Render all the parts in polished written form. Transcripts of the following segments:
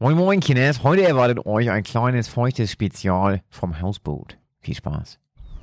Moin Moin Kinders, heute erwartet euch ein kleines feuchtes Spezial vom Hausboot. Viel Spaß.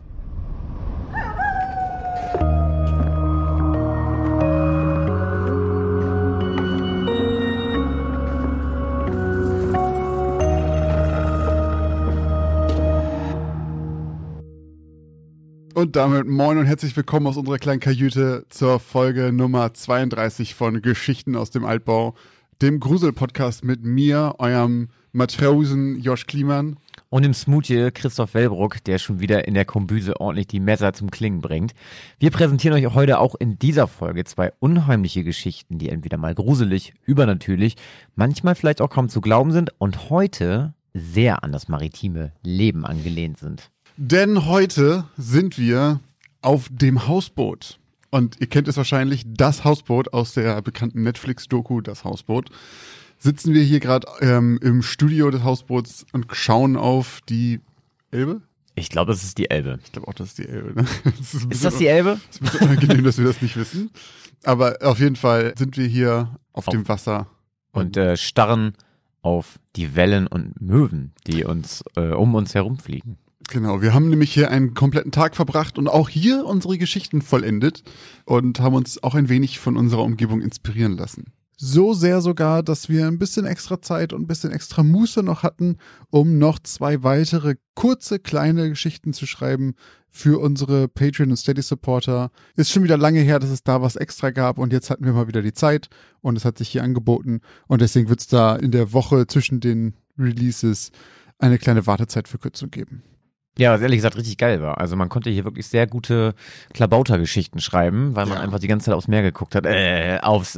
Und damit moin und herzlich willkommen aus unserer kleinen Kajüte zur Folge Nummer 32 von Geschichten aus dem Altbau, dem Grusel-Podcast mit mir, eurem Matrosen Josh Kliemann. Und im Smoothie Christoph Wellbruck, der schon wieder in der Kombüse ordentlich die Messer zum Klingen bringt. Wir präsentieren euch heute auch in dieser Folge zwei unheimliche Geschichten, die entweder mal gruselig, übernatürlich, manchmal vielleicht auch kaum zu glauben sind und heute sehr an das maritime Leben angelehnt sind. Denn heute sind wir auf dem Hausboot. Und ihr kennt es wahrscheinlich, das Hausboot aus der bekannten Netflix-Doku, das Hausboot. Sitzen wir hier gerade im Studio des Hausboots und schauen auf die Elbe? Ich glaube, das ist die Elbe. Ich glaube auch, das ist die Elbe. Ne? Ist das die Elbe? Es ist ein bisschen unangenehm, dass wir das nicht wissen. Aber auf jeden Fall sind wir hier auf dem Wasser. Und starren auf die Wellen und Möwen, die uns um uns herumfliegen. Genau, wir haben nämlich hier einen kompletten Tag verbracht und auch hier unsere Geschichten vollendet und haben uns auch ein wenig von unserer Umgebung inspirieren lassen. So sehr sogar, dass wir ein bisschen extra Zeit und ein bisschen extra Muße noch hatten, um noch 2 weitere kurze, kleine Geschichten zu schreiben für unsere Patreon- und Steady-Supporter. Ist schon wieder lange her, dass es da was extra gab und jetzt hatten wir mal wieder die Zeit und es hat sich hier angeboten und deswegen wird es da in der Woche zwischen den Releases eine kleine Wartezeitverkürzung geben. Ja, was ehrlich gesagt richtig geil war. Also man konnte hier wirklich sehr gute Klabautergeschichten schreiben, weil man einfach die ganze Zeit aufs Meer geguckt hat, auf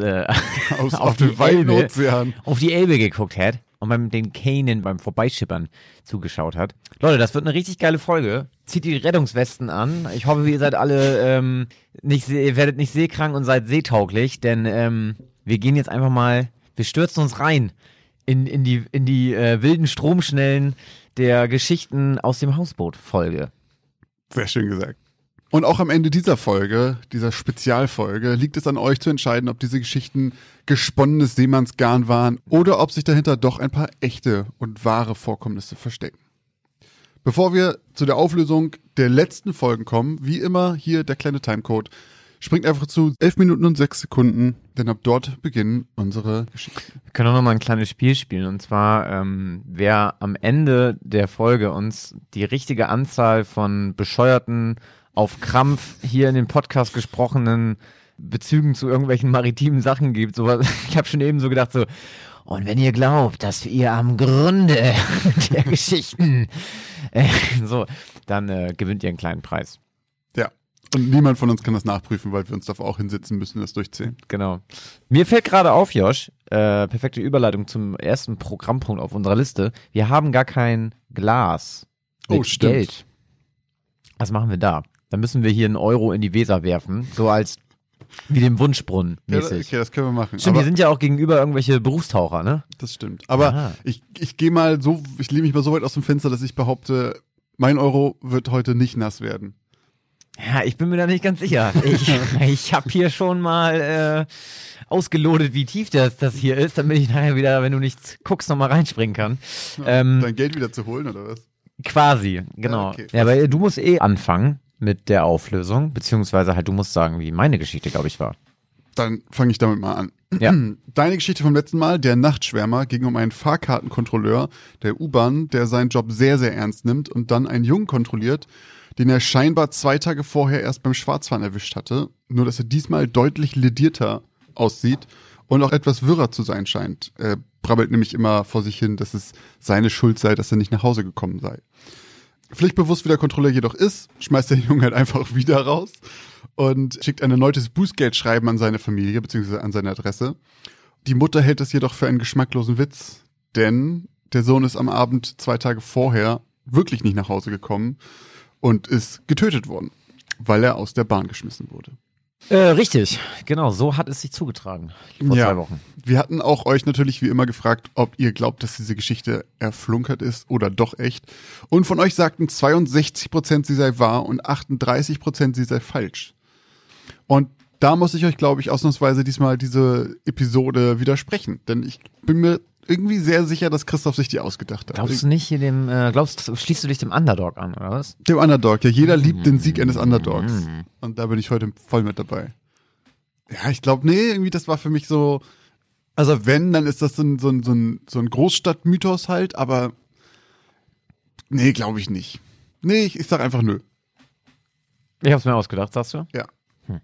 den weiten Ozean. Auf die Elbe geguckt hat und den Kähnen beim Vorbeischippern zugeschaut hat. Leute, das wird eine richtig geile Folge. Zieht die Rettungswesten an. Ich hoffe, ihr seid alle ihr werdet nicht seekrank und seid seetauglich, denn wir gehen jetzt einfach mal, wir stürzen uns rein in die wilden Stromschnellen der Geschichten aus dem Hausboot-Folge. Sehr schön gesagt. Und auch am Ende dieser Folge, dieser Spezialfolge, liegt es an euch zu entscheiden, ob diese Geschichten gesponnenes Seemannsgarn waren oder ob sich dahinter doch ein paar echte und wahre Vorkommnisse verstecken. Bevor wir zu der Auflösung der letzten Folgen kommen, wie immer hier der kleine Timecode. Springt einfach zu 11 Minuten und 6 Sekunden, denn ab dort beginnen unsere Geschichten. Wir können auch noch mal ein kleines Spiel spielen, und zwar, wer am Ende der Folge uns die richtige Anzahl von bescheuerten, auf Krampf hier in dem Podcast gesprochenen Bezügen zu irgendwelchen maritimen Sachen gibt. Sowas. Ich habe schon eben so gedacht, so, und wenn ihr glaubt, dass ihr am Grunde der Geschichten dann gewinnt ihr einen kleinen Preis. Ja. Und niemand von uns kann das nachprüfen, weil wir uns davor auch hinsetzen müssen und das durchzählen. Genau. Mir fällt gerade auf, Josh, perfekte Überleitung zum ersten Programmpunkt auf unserer Liste. Wir haben gar kein Glas mit stimmt. Geld. Was machen wir da? Da müssen wir hier einen Euro in die Weser werfen, so als wie dem Wunschbrunnen mäßig. Okay, das können wir machen. Stimmt, wir sind ja auch gegenüber irgendwelche Berufstaucher, ne? Das stimmt. Aber ich lehne mich mal so weit aus dem Fenster, dass ich behaupte, mein Euro wird heute nicht nass werden. Ja, ich bin mir da nicht ganz sicher. Ich habe hier schon mal ausgelotet, wie tief das hier ist, damit ich nachher wieder, wenn du nicht guckst, nochmal reinspringen kann. Dein Geld wieder zu holen, oder was? Quasi, genau. Okay. Ja, aber du musst anfangen mit der Auflösung, beziehungsweise halt du musst sagen, wie meine Geschichte, glaube ich, war. Dann fange ich damit mal an. Ja. Deine Geschichte vom letzten Mal, der Nachtschwärmer, ging um einen Fahrkartenkontrolleur der U-Bahn, der seinen Job sehr, sehr ernst nimmt und dann einen Jungen kontrolliert, den er scheinbar 2 Tage vorher erst beim Schwarzfahren erwischt hatte, nur dass er diesmal deutlich ledierter aussieht und auch etwas wirrer zu sein scheint. Er brabbelt nämlich immer vor sich hin, dass es seine Schuld sei, dass er nicht nach Hause gekommen sei. Pflichtbewusst wie der Kontrolleur jedoch ist, schmeißt der Junge halt einfach wieder raus und schickt ein erneutes Bußgeldschreiben an seine Familie bzw. an seine Adresse. Die Mutter hält es jedoch für einen geschmacklosen Witz, denn der Sohn ist am Abend 2 Tage vorher wirklich nicht nach Hause gekommen und ist getötet worden, weil er aus der Bahn geschmissen wurde. Richtig, genau, so hat es sich zugetragen vor 2 Wochen. Wir hatten auch euch natürlich wie immer gefragt, ob ihr glaubt, dass diese Geschichte erflunkert ist oder doch echt. Und von euch sagten 62%, sie sei wahr und 38% sie sei falsch. Und da muss ich euch, glaube ich, ausnahmsweise diesmal diese Episode widersprechen. Denn ich bin mir irgendwie sehr sicher, dass Christoph sich die ausgedacht hat. Glaubst du nicht schließt du dich dem Underdog an, oder was? Dem Underdog. Ja, jeder liebt den Sieg eines Underdogs. Und da bin ich heute voll mit dabei. Ja, ich glaube, irgendwie das war für mich so, also wenn, dann ist das so ein Großstadtmythos halt, aber nee, glaube ich nicht. Nee, ich sag einfach nö. Ich hab's mir ausgedacht, sagst du? Ja.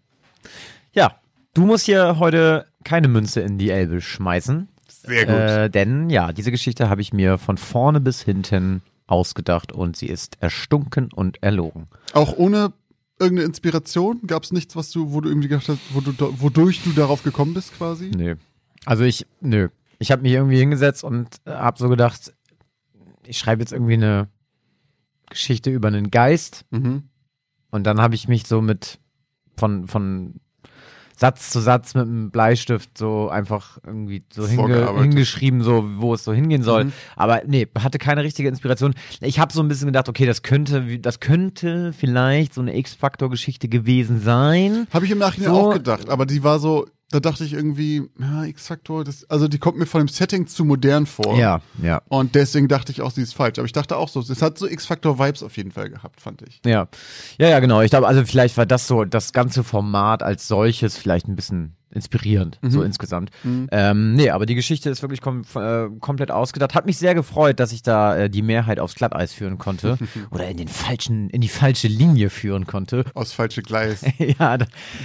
Ja, du musst hier heute keine Münze in die Elbe schmeißen. Sehr gut. Denn ja, diese Geschichte habe ich mir von vorne bis hinten ausgedacht und sie ist erstunken und erlogen. Auch ohne irgendeine Inspiration? Gab es nichts, wo du irgendwie gedacht hast, wodurch du darauf gekommen bist quasi? Nö. Also ich habe mich irgendwie hingesetzt und habe so gedacht, ich schreibe jetzt irgendwie eine Geschichte über einen Geist. Mhm. Und dann habe ich mich so von Satz zu Satz mit einem Bleistift so einfach irgendwie so hingeschrieben, so wo es so hingehen soll. Mhm. Aber nee, hatte keine richtige Inspiration. Ich habe so ein bisschen gedacht, okay, das könnte vielleicht so eine X-Factor-Geschichte gewesen sein. Habe ich im Nachhinein auch gedacht, aber die war so, da dachte ich irgendwie, ja, X-Factor, also die kommt mir von dem Setting zu modern vor. Ja. Und deswegen dachte ich auch, sie ist falsch. Aber ich dachte auch so, es hat so X-Factor-Vibes auf jeden Fall gehabt, fand ich. Ja, genau. Ich glaube, also vielleicht war das so, das ganze Format als solches vielleicht ein bisschen inspirierend, so insgesamt. Nee, aber die Geschichte ist wirklich komplett ausgedacht. Hat mich sehr gefreut, dass ich da die Mehrheit aufs Glatteis führen konnte oder in die falsche Linie führen konnte. Aus falsche Gleis. Ja,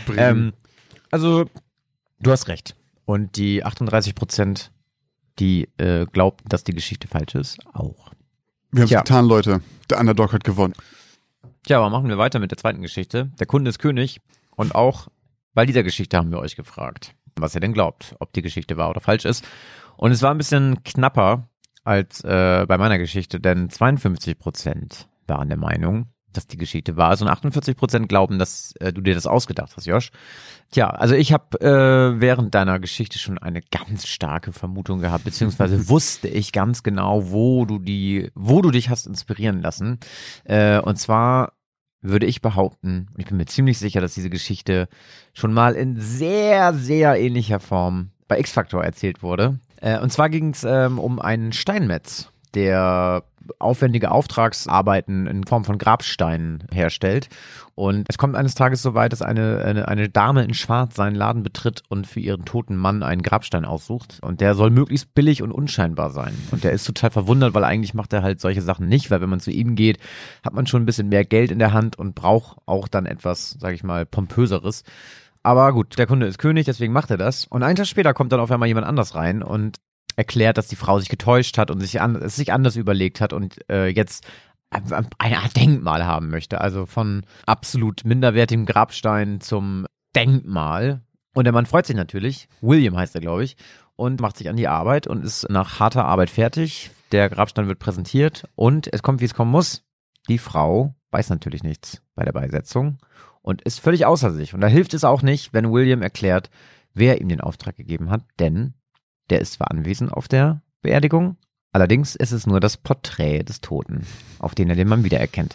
also du hast recht. Und die 38%, die glaubten, dass die Geschichte falsch ist, auch. Wir haben es getan, Leute. Der Underdog hat gewonnen. Tja, aber machen wir weiter mit der zweiten Geschichte. Der Kunde ist König. Und auch bei dieser Geschichte haben wir euch gefragt, was ihr denn glaubt, ob die Geschichte wahr oder falsch ist. Und es war ein bisschen knapper als bei meiner Geschichte, denn 52% waren der Meinung, dass die Geschichte wahr ist und 48% glauben, dass du dir das ausgedacht hast, Josh. Tja, also ich habe während deiner Geschichte schon eine ganz starke Vermutung gehabt, beziehungsweise wusste ich ganz genau, wo du dich hast inspirieren lassen. Und zwar würde ich behaupten, ich bin mir ziemlich sicher, dass diese Geschichte schon mal in sehr, sehr ähnlicher Form bei X-Factor erzählt wurde. Und zwar ging es um einen Steinmetz, der aufwendige Auftragsarbeiten in Form von Grabsteinen herstellt. Und es kommt eines Tages so weit, dass eine Dame in Schwarz seinen Laden betritt und für ihren toten Mann einen Grabstein aussucht. Und der soll möglichst billig und unscheinbar sein. Und der ist total verwundert, weil eigentlich macht er halt solche Sachen nicht, weil wenn man zu ihm geht, hat man schon ein bisschen mehr Geld in der Hand und braucht auch dann etwas, sag ich mal, pompöseres. Aber gut, der Kunde ist König, deswegen macht er das. Und einen Tag später kommt dann auf einmal jemand anders rein und erklärt, dass die Frau sich getäuscht hat und es sich anders überlegt hat und jetzt eine Art Denkmal haben möchte. Also von absolut minderwertigem Grabstein zum Denkmal. Und der Mann freut sich natürlich. William heißt er, glaube ich. Und macht sich an die Arbeit und ist nach harter Arbeit fertig. Der Grabstein wird präsentiert und es kommt, wie es kommen muss. Die Frau weiß natürlich nichts bei der Beisetzung und ist völlig außer sich. Und da hilft es auch nicht, wenn William erklärt, wer ihm den Auftrag gegeben hat, denn der ist zwar anwesend auf der Beerdigung, allerdings ist es nur das Porträt des Toten, auf den er den Mann wiedererkennt.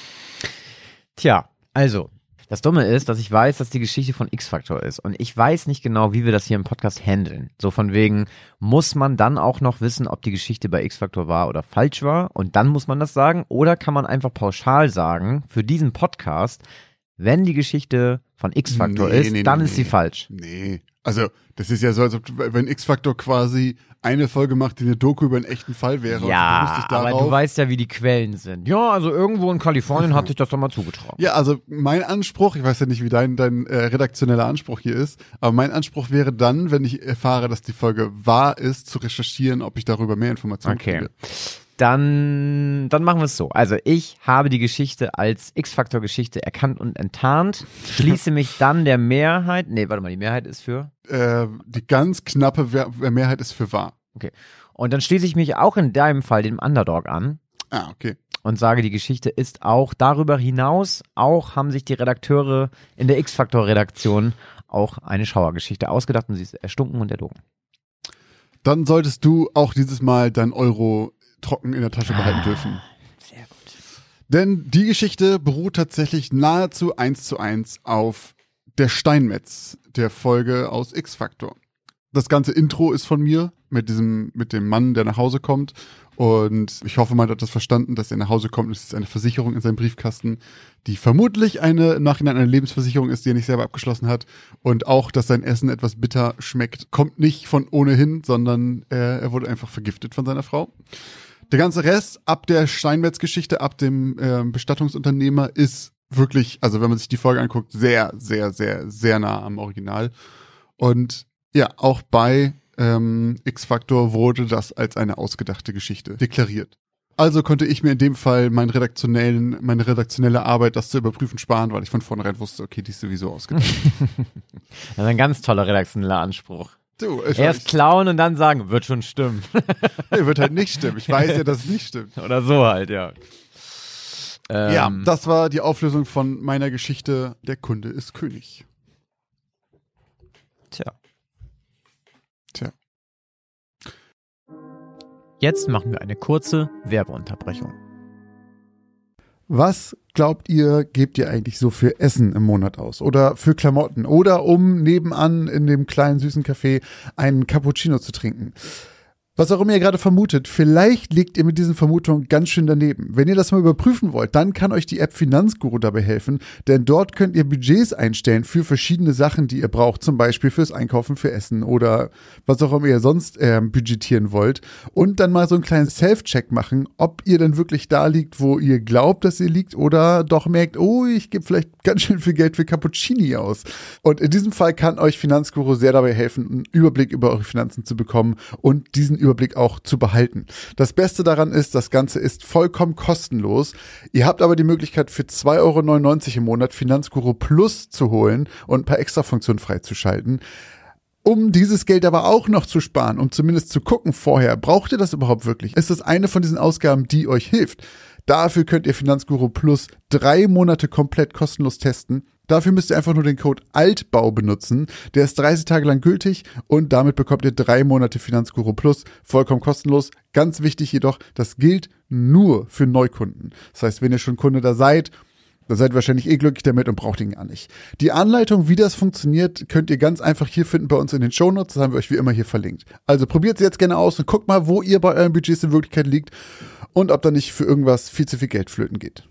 Tja, also, das Dumme ist, dass ich weiß, dass die Geschichte von X-Factor ist und ich weiß nicht genau, wie wir das hier im Podcast handeln. So von wegen, muss man dann auch noch wissen, ob die Geschichte bei X-Factor wahr oder falsch war und dann muss man das sagen oder kann man einfach pauschal sagen, für diesen Podcast, wenn die Geschichte von X-Factor ist, dann ist sie falsch. Nee, also das ist ja so, als ob wenn X-Factor quasi eine Folge macht, die eine Doku über einen echten Fall wäre. Ja, aber du weißt ja, wie die Quellen sind. Ja, also irgendwo in Kalifornien hat sich das doch mal zugetragen. Ja, also mein Anspruch, ich weiß ja nicht, wie dein redaktioneller Anspruch hier ist, aber mein Anspruch wäre dann, wenn ich erfahre, dass die Folge wahr ist, zu recherchieren, ob ich darüber mehr Informationen kriege. Dann machen wir es so. Also ich habe die Geschichte als X-Factor-Geschichte erkannt und enttarnt, schließe mich dann der Mehrheit, die Mehrheit ist für? Die ganz knappe Mehrheit ist für wahr. Okay. Und dann schließe ich mich auch in deinem Fall dem Underdog an. Ah, okay. Und sage, die Geschichte ist auch darüber hinaus, auch haben sich die Redakteure in der X-Factor-Redaktion auch eine Schauergeschichte ausgedacht und sie ist erstunken und erlogen. Dann solltest du auch dieses Mal dein Euro trocken in der Tasche behalten dürfen. Sehr gut. Denn die Geschichte beruht tatsächlich nahezu 1:1 auf der Steinmetz, der Folge aus X-Factor. Das ganze Intro ist von mir mit dem Mann, der nach Hause kommt. Und ich hoffe, man hat das verstanden, dass er nach Hause kommt. Es ist eine Versicherung in seinem Briefkasten, die vermutlich im Nachhinein eine Lebensversicherung ist, die er nicht selber abgeschlossen hat. Und auch, dass sein Essen etwas bitter schmeckt, kommt nicht von ohnehin, sondern er wurde einfach vergiftet von seiner Frau. Der ganze Rest ab der Steinmetz-Geschichte, ab dem Bestattungsunternehmer ist wirklich, also wenn man sich die Folge anguckt, sehr, sehr, sehr, sehr nah am Original. Und ja, auch bei X-Factor wurde das als eine ausgedachte Geschichte deklariert. Also konnte ich mir in dem Fall meine redaktionelle Arbeit, das zu überprüfen, sparen, weil ich von vornherein wusste, okay, die ist sowieso ausgedacht. Das ist ein ganz toller redaktioneller Anspruch. Du, erst klauen und dann sagen, wird schon stimmen. Nee, wird halt nicht stimmen. Ich weiß ja, dass es nicht stimmt. Oder so halt, ja. Ja, das war die Auflösung von meiner Geschichte. Der Kunde ist König. Tja. Jetzt machen wir eine kurze Werbeunterbrechung. Was glaubt ihr, gebt ihr eigentlich so für Essen im Monat aus? Oder für Klamotten? Oder um nebenan in dem kleinen süßen Café einen Cappuccino zu trinken? Was auch immer ihr gerade vermutet, vielleicht liegt ihr mit diesen Vermutungen ganz schön daneben. Wenn ihr das mal überprüfen wollt, dann kann euch die App Finanzguru dabei helfen, denn dort könnt ihr Budgets einstellen für verschiedene Sachen, die ihr braucht, zum Beispiel fürs Einkaufen, für Essen oder was auch immer ihr sonst budgetieren wollt und dann mal so einen kleinen Self-Check machen, ob ihr denn wirklich da liegt, wo ihr glaubt, dass ihr liegt oder doch merkt, oh, ich gebe vielleicht ganz schön viel Geld für Cappuccini aus. Und in diesem Fall kann euch Finanzguru sehr dabei helfen, einen Überblick über eure Finanzen zu bekommen und diesen Überblick auch zu behalten. Das Beste daran ist, das Ganze ist vollkommen kostenlos. Ihr habt aber die Möglichkeit für 2,99 € im Monat Finanzguru Plus zu holen und ein paar Extrafunktionen freizuschalten. Um dieses Geld aber auch noch zu sparen, um zumindest zu gucken vorher, braucht ihr das überhaupt wirklich? Ist das eine von diesen Ausgaben, die euch hilft? Dafür könnt ihr Finanzguru Plus 3 Monate komplett kostenlos testen. Dafür müsst ihr einfach nur den Code ALTBAU benutzen. Der ist 30 Tage lang gültig und damit bekommt ihr 3 Monate Finanzguru Plus vollkommen kostenlos. Ganz wichtig jedoch, das gilt nur für Neukunden. Das heißt, wenn ihr schon Kunde da seid, dann seid ihr wahrscheinlich glücklich damit und braucht ihn gar nicht. Die Anleitung, wie das funktioniert, könnt ihr ganz einfach hier finden bei uns in den Shownotes. Das haben wir euch wie immer hier verlinkt. Also probiert es jetzt gerne aus und guckt mal, wo ihr bei euren Budgets in Wirklichkeit liegt und ob da nicht für irgendwas viel zu viel Geld flöten geht.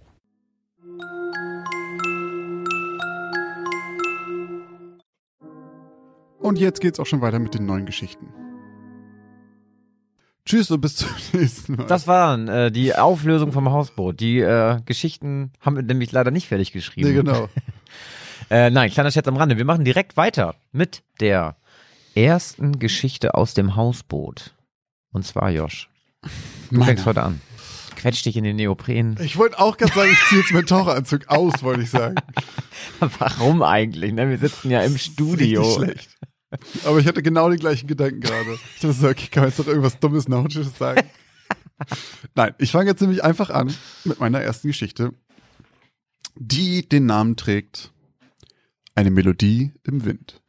Und jetzt geht's auch schon weiter mit den neuen Geschichten. Tschüss und bis zum nächsten Mal. Das waren die Auflösung vom Hausboot. Die Geschichten haben wir nämlich leider nicht fertig geschrieben. Nee, genau. Nein, kleiner Scherz am Rande. Wir machen direkt weiter mit der ersten Geschichte aus dem Hausboot. Und zwar, Josh, du fängst heute an. Quetsch dich in den Neopren. Ich wollte auch gerade sagen, ich ziehe jetzt meinen Taucheranzug aus, wollte ich sagen. Warum eigentlich? Ne? Wir sitzen ja im Studio. Richtig schlecht. Aber ich hatte genau die gleichen Gedanken gerade. Ich dachte so, okay, kann man jetzt doch irgendwas Dummes, Nautisches sagen? Nein, ich fange jetzt nämlich einfach an mit meiner ersten Geschichte, die den Namen trägt Eine Melodie im Wind.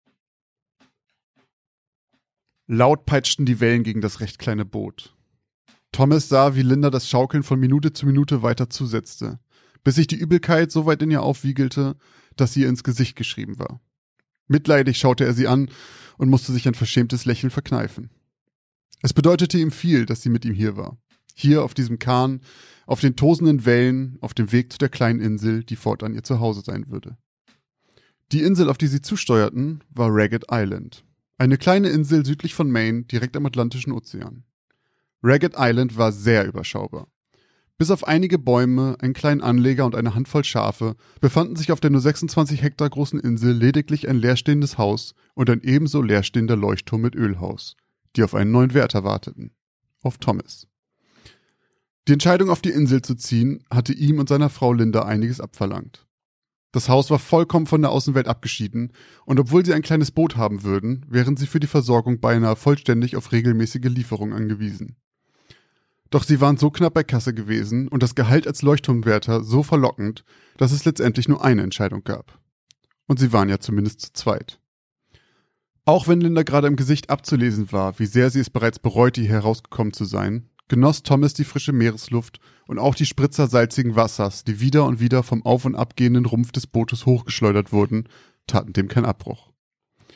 Laut peitschten die Wellen gegen das recht kleine Boot. Thomas sah, wie Linda das Schaukeln von Minute zu Minute weiter zusetzte, bis sich die Übelkeit so weit in ihr aufwiegelte, dass sie ihr ins Gesicht geschrieben war. Mitleidig schaute er sie an und musste sich ein verschämtes Lächeln verkneifen. Es bedeutete ihm viel, dass sie mit ihm hier war. Hier auf diesem Kahn, auf den tosenden Wellen, auf dem Weg zu der kleinen Insel, die fortan ihr Zuhause sein würde. Die Insel, auf die sie zusteuerten, war Ragged Island. Eine kleine Insel südlich von Maine, direkt am Atlantischen Ozean. Ragged Island war sehr überschaubar. Bis auf einige Bäume, einen kleinen Anleger und eine Handvoll Schafe befanden sich auf der nur 26 Hektar großen Insel lediglich ein leerstehendes Haus und ein ebenso leerstehender Leuchtturm mit Ölhaus, die auf einen neuen Wärter warteten. Auf Thomas. Die Entscheidung, auf die Insel zu ziehen, hatte ihm und seiner Frau Linda einiges abverlangt. Das Haus war vollkommen von der Außenwelt abgeschieden und obwohl sie ein kleines Boot haben würden, wären sie für die Versorgung beinahe vollständig auf regelmäßige Lieferungen angewiesen. Doch sie waren so knapp bei Kasse gewesen und das Gehalt als Leuchtturmwärter so verlockend, dass es letztendlich nur eine Entscheidung gab. Und sie waren ja zumindest zu zweit. Auch wenn Linda gerade im Gesicht abzulesen war, wie sehr sie es bereits bereute, hier herausgekommen zu sein, genoss Thomas die frische Meeresluft und auch die Spritzer salzigen Wassers, die wieder und wieder vom auf- und abgehenden Rumpf des Bootes hochgeschleudert wurden, taten dem keinen Abbruch.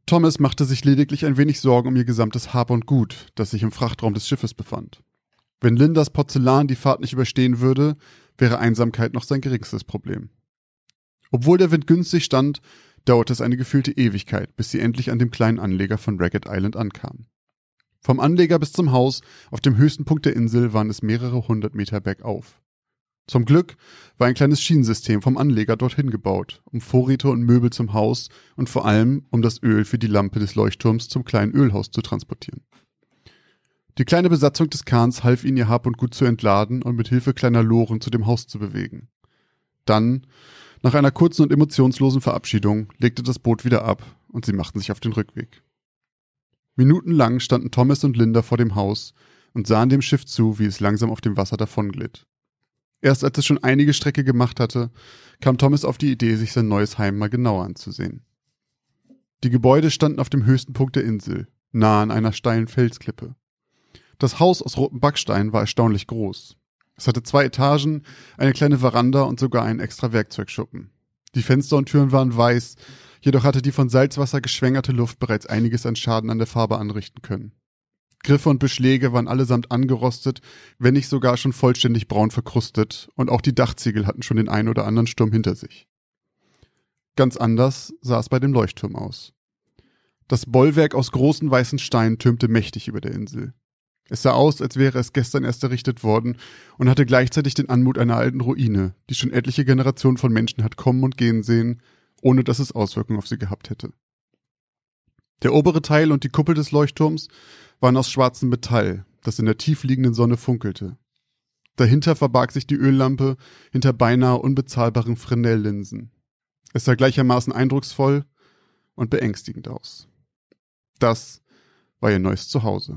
Thomas machte sich lediglich ein wenig Sorgen um ihr gesamtes Hab und Gut, das sich im Frachtraum des Schiffes befand. Wenn Lindas Porzellan die Fahrt nicht überstehen würde, wäre Einsamkeit noch sein geringstes Problem. Obwohl der Wind günstig stand, dauerte es eine gefühlte Ewigkeit, bis sie endlich an dem kleinen Anleger von Ragged Island ankamen. Vom Anleger bis zum Haus auf dem höchsten Punkt der Insel waren es mehrere 100 Meter bergauf. Zum Glück war ein kleines Schienensystem vom Anleger dorthin gebaut, um Vorräte und Möbel zum Haus und vor allem um das Öl für die Lampe des Leuchtturms zum kleinen Ölhaus zu transportieren. Die kleine Besatzung des Kahns half ihnen, ihr Hab und Gut zu entladen und mit Hilfe kleiner Loren zu dem Haus zu bewegen. Dann, nach einer kurzen und emotionslosen Verabschiedung, legte das Boot wieder ab und sie machten sich auf den Rückweg. Minutenlang standen Thomas und Linda vor dem Haus und sahen dem Schiff zu, wie es langsam auf dem Wasser davonglitt. Erst als es schon einige Strecke gemacht hatte, kam Thomas auf die Idee, sich sein neues Heim mal genauer anzusehen. Die Gebäude standen auf dem höchsten Punkt der Insel, nahe an einer steilen Felsklippe. Das Haus aus rotem Backstein war erstaunlich groß. Es hatte 2 Etagen, eine kleine Veranda und sogar einen extra Werkzeugschuppen. Die Fenster und Türen waren weiß, jedoch hatte die von Salzwasser geschwängerte Luft bereits einiges an Schaden an der Farbe anrichten können. Griffe und Beschläge waren allesamt angerostet, wenn nicht sogar schon vollständig braun verkrustet, und auch die Dachziegel hatten schon den einen oder anderen Sturm hinter sich. Ganz anders sah es bei dem Leuchtturm aus. Das Bollwerk aus großen weißen Steinen türmte mächtig über der Insel. Es sah aus, als wäre es gestern erst errichtet worden und hatte gleichzeitig den Anmut einer alten Ruine, die schon etliche Generationen von Menschen hat kommen und gehen sehen, ohne dass es Auswirkungen auf sie gehabt hätte. Der obere Teil und die Kuppel des Leuchtturms waren aus schwarzem Metall, das in der tief liegenden Sonne funkelte. Dahinter verbarg sich die Öllampe hinter beinahe unbezahlbaren Fresnel-Linsen. Es sah gleichermaßen eindrucksvoll und beängstigend aus. Das war ihr neues Zuhause.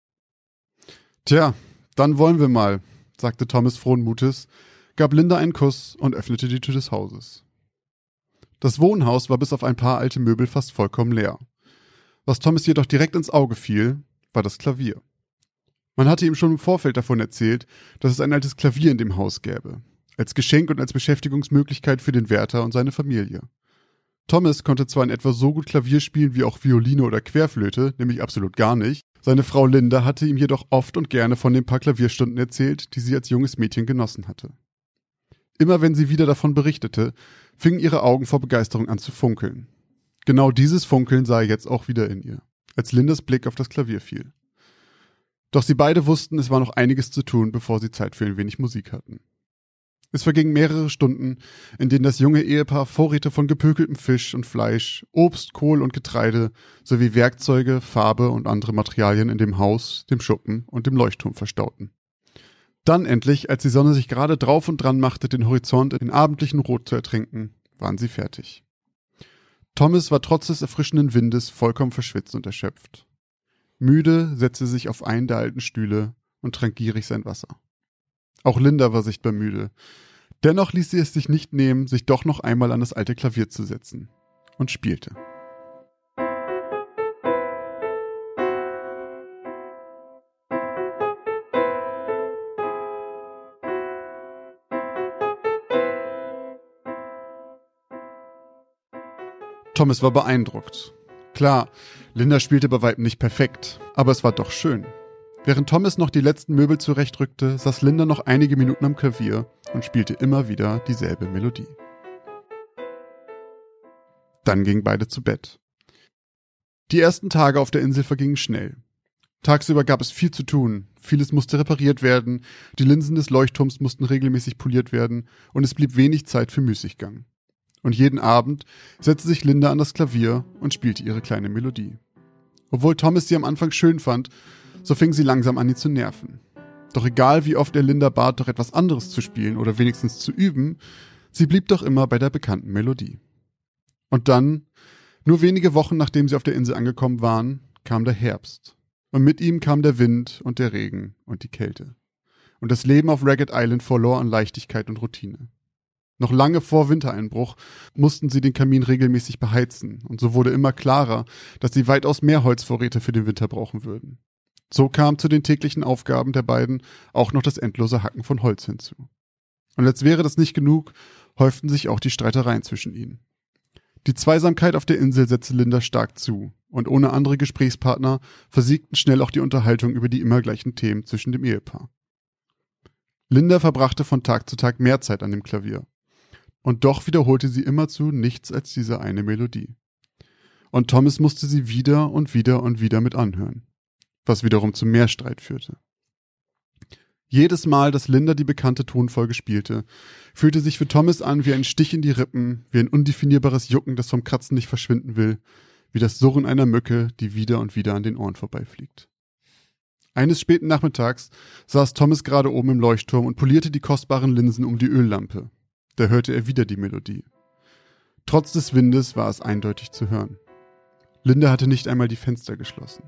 »Tja, dann wollen wir mal«, sagte Thomas frohen Mutes, gab Linda einen Kuss und öffnete die Tür des Hauses. Das Wohnhaus war bis auf ein paar alte Möbel fast vollkommen leer. Was Thomas jedoch direkt ins Auge fiel, war das Klavier. Man hatte ihm schon im Vorfeld davon erzählt, dass es ein altes Klavier in dem Haus gäbe, als Geschenk und als Beschäftigungsmöglichkeit für den Wärter und seine Familie. Thomas konnte zwar in etwa so gut Klavier spielen wie auch Violine oder Querflöte, nämlich absolut gar nicht. Seine Frau Linda hatte ihm jedoch oft und gerne von den paar Klavierstunden erzählt, die sie als junges Mädchen genossen hatte. Immer wenn sie wieder davon berichtete, fingen ihre Augen vor Begeisterung an zu funkeln. Genau dieses Funkeln sah er jetzt auch wieder in ihr, als Lindas Blick auf das Klavier fiel. Doch sie beide wussten, es war noch einiges zu tun, bevor sie Zeit für ein wenig Musik hatten. Es vergingen mehrere Stunden, in denen das junge Ehepaar Vorräte von gepökeltem Fisch und Fleisch, Obst, Kohl und Getreide sowie Werkzeuge, Farbe und andere Materialien in dem Haus, dem Schuppen und dem Leuchtturm verstauten. Dann endlich, als die Sonne sich gerade drauf und dran machte, den Horizont in abendlichen Rot zu ertrinken, waren sie fertig. Thomas war trotz des erfrischenden Windes vollkommen verschwitzt und erschöpft. Müde setzte er sich auf einen der alten Stühle und trank gierig sein Wasser. Auch Linda war sichtbar müde. Dennoch ließ sie es sich nicht nehmen, sich doch noch einmal an das alte Klavier zu setzen und spielte. Thomas war beeindruckt. Klar, Linda spielte bei weitem nicht perfekt, aber es war doch schön. Während Thomas noch die letzten Möbel zurechtrückte, saß Linda noch einige Minuten am Klavier und spielte immer wieder dieselbe Melodie. Dann gingen beide zu Bett. Die ersten Tage auf der Insel vergingen schnell. Tagsüber gab es viel zu tun, vieles musste repariert werden, die Linsen des Leuchtturms mussten regelmäßig poliert werden und es blieb wenig Zeit für Müßiggang. Und jeden Abend setzte sich Linda an das Klavier und spielte ihre kleine Melodie. Obwohl Thomas sie am Anfang schön fand, so fing sie langsam an, ihn zu nerven. Doch egal, wie oft er Linda bat, doch etwas anderes zu spielen oder wenigstens zu üben, sie blieb doch immer bei der bekannten Melodie. Und dann, nur wenige Wochen nachdem sie auf der Insel angekommen waren, kam der Herbst. Und mit ihm kam der Wind und der Regen und die Kälte. Und das Leben auf Ragged Island verlor an Leichtigkeit und Routine. Noch lange vor Wintereinbruch mussten sie den Kamin regelmäßig beheizen und so wurde immer klarer, dass sie weitaus mehr Holzvorräte für den Winter brauchen würden. So kam zu den täglichen Aufgaben der beiden auch noch das endlose Hacken von Holz hinzu. Und als wäre das nicht genug, häuften sich auch die Streitereien zwischen ihnen. Die Zweisamkeit auf der Insel setzte Linda stark zu und ohne andere Gesprächspartner versiegten schnell auch die Unterhaltung über die immer gleichen Themen zwischen dem Ehepaar. Linda verbrachte von Tag zu Tag mehr Zeit an dem Klavier. Und doch wiederholte sie immerzu nichts als diese eine Melodie. Und Thomas musste sie wieder und wieder und wieder mit anhören, was wiederum zu mehr Streit führte. Jedes Mal, dass Linda die bekannte Tonfolge spielte, fühlte sich für Thomas an wie ein Stich in die Rippen, wie ein undefinierbares Jucken, das vom Kratzen nicht verschwinden will, wie das Surren einer Mücke, die wieder und wieder an den Ohren vorbeifliegt. Eines späten Nachmittags saß Thomas gerade oben im Leuchtturm und polierte die kostbaren Linsen um die Öllampe. Da hörte er wieder die Melodie. Trotz des Windes war es eindeutig zu hören. Linda hatte nicht einmal die Fenster geschlossen.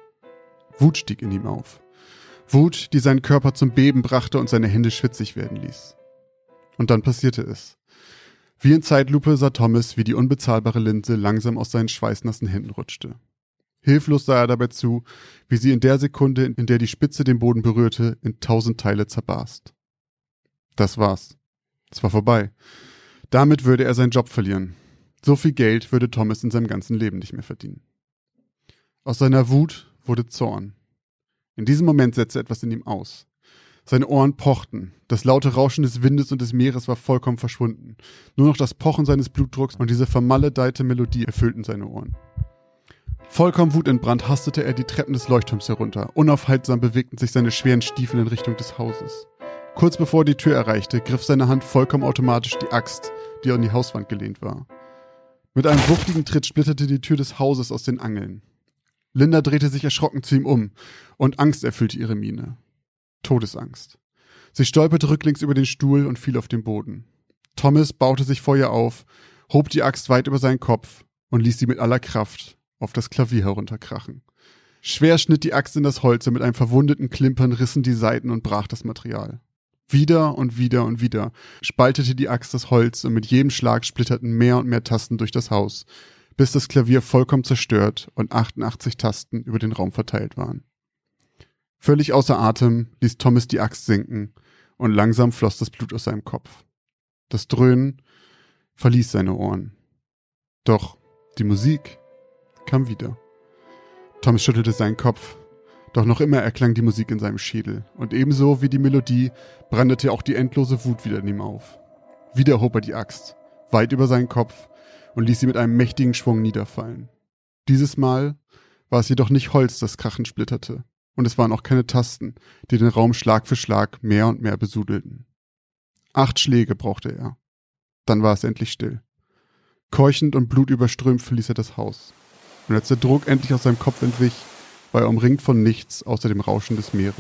Wut stieg in ihm auf. Wut, die seinen Körper zum Beben brachte und seine Hände schwitzig werden ließ. Und dann passierte es. Wie in Zeitlupe sah Thomas, wie die unbezahlbare Linse langsam aus seinen schweißnassen Händen rutschte. Hilflos sah er dabei zu, wie sie in der Sekunde, in der die Spitze den Boden berührte, in 1000 Teile zerbarst. Das war's. Es war vorbei. Damit würde er seinen Job verlieren. So viel Geld würde Thomas in seinem ganzen Leben nicht mehr verdienen. Aus seiner Wut wurde Zorn. In diesem Moment setzte etwas in ihm aus. Seine Ohren pochten. Das laute Rauschen des Windes und des Meeres war vollkommen verschwunden. Nur noch das Pochen seines Blutdrucks und diese vermaledeite Melodie erfüllten seine Ohren. Vollkommen wutentbrannt hastete er die Treppen des Leuchtturms herunter. Unaufhaltsam bewegten sich seine schweren Stiefel in Richtung des Hauses. Kurz bevor er die Tür erreichte, griff seine Hand vollkommen automatisch die Axt, die an die Hauswand gelehnt war. Mit einem wuchtigen Tritt splitterte die Tür des Hauses aus den Angeln. Linda drehte sich erschrocken zu ihm um und Angst erfüllte ihre Miene. Todesangst. Sie stolperte rücklings über den Stuhl und fiel auf den Boden. Thomas baute sich vor ihr auf, hob die Axt weit über seinen Kopf und ließ sie mit aller Kraft auf das Klavier herunterkrachen. Schwer schnitt die Axt in das Holz und mit einem verwundeten Klimpern rissen die Saiten und brach das Material. Wieder und wieder und wieder spaltete die Axt das Holz und mit jedem Schlag splitterten mehr und mehr Tasten durch das Haus, bis das Klavier vollkommen zerstört und 88 Tasten über den Raum verteilt waren. Völlig außer Atem ließ Thomas die Axt sinken und langsam floss das Blut aus seinem Kopf. Das Dröhnen verließ seine Ohren. Doch die Musik kam wieder. Thomas schüttelte seinen Kopf, doch noch immer erklang die Musik in seinem Schädel und ebenso wie die Melodie brandete auch die endlose Wut wieder in ihm auf. Wieder hob er die Axt, weit über seinen Kopf und ließ sie mit einem mächtigen Schwung niederfallen. Dieses Mal war es jedoch nicht Holz, das krachend splitterte, und es waren auch keine Tasten, die den Raum Schlag für Schlag mehr und mehr besudelten. 8 Schläge brauchte er. Dann war es endlich still. Keuchend und blutüberströmt verließ er das Haus. Und als der Druck endlich aus seinem Kopf entwich, war er umringt von nichts außer dem Rauschen des Meeres.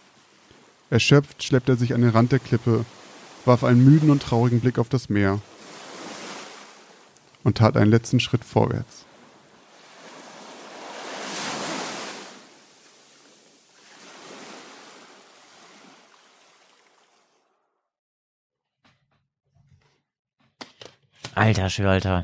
Erschöpft schleppte er sich an den Rand der Klippe, warf einen müden und traurigen Blick auf das Meer und tat einen letzten Schritt vorwärts. Alter Schwalter.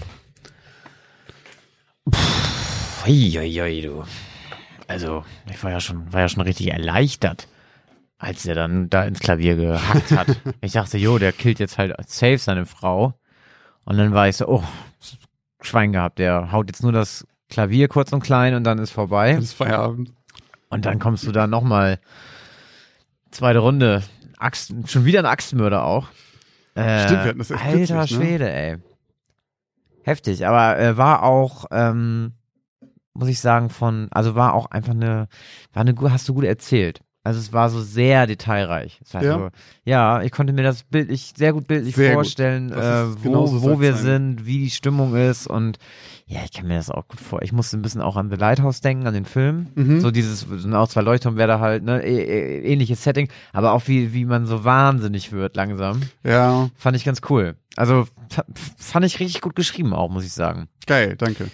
Ui, du. Also, ich war ja schon richtig erleichtert, als er dann da ins Klavier gehackt hat. Ich dachte, der killt jetzt halt safe seine Frau. Und dann war ich so, Schwein gehabt, der haut jetzt nur das Klavier kurz und klein und dann ist vorbei. Das ist Feierabend. Und dann kommst du da nochmal, zweite Runde, schon wieder ein Axtmörder auch. Stimmt, wir hatten das echt alter kürzlich, Schwede, ey. Heftig, aber war auch, muss ich sagen, war auch einfach hast du gut erzählt. Also es war so sehr detailreich. Es war ich konnte mir das sehr gut bildlich vorstellen, wo wir sind, wie die Stimmung ist und ja, ich kann mir das auch gut vor. Ich musste ein bisschen auch an The Lighthouse denken, an den Film. So sind auch 2 Leuchtturmwärter halt, ne, ähnliches Setting, aber auch wie man so wahnsinnig wird langsam. Ja. Fand ich ganz cool. Also fand ich richtig gut geschrieben auch, muss ich sagen. Geil, danke.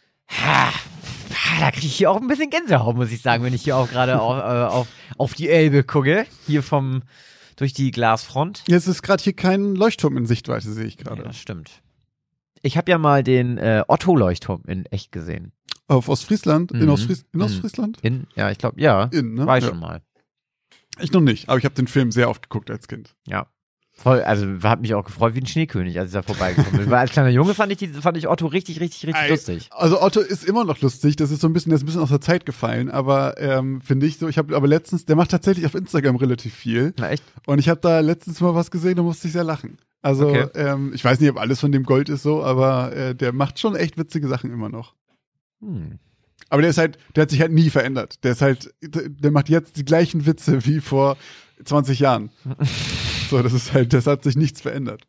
Da kriege ich hier auch ein bisschen Gänsehaut, muss ich sagen, wenn ich hier auch gerade auf die Elbe gucke, hier durch die Glasfront. Jetzt ist gerade hier kein Leuchtturm in Sichtweite, sehe ich gerade. Ja, das stimmt. Ich habe ja mal den Otto-Leuchtturm in echt gesehen. Auf Ostfriesland? In Ostfriesland? Ja, ich glaube, ja. Ne? War ich schon mal. Ich noch nicht, aber ich habe den Film sehr oft geguckt als Kind. Ja. Voll, also hat mich auch gefreut wie ein Schneekönig, als ich da vorbeigekommen bin. Weil als kleiner Junge fand ich Otto richtig lustig. Also Otto ist immer noch lustig, der ist ein bisschen aus der Zeit gefallen, aber finde ich so, ich habe aber letztens, der macht tatsächlich auf Instagram relativ viel. Na echt? Und ich habe da letztens mal was gesehen, da musste ich sehr lachen. Also Okay. ich weiß nicht, ob alles von dem Gold ist so, aber der macht schon echt witzige Sachen immer noch. Aber der hat sich halt nie verändert. Der macht jetzt die gleichen Witze wie vor 20 Jahren. So, das hat sich nichts verändert.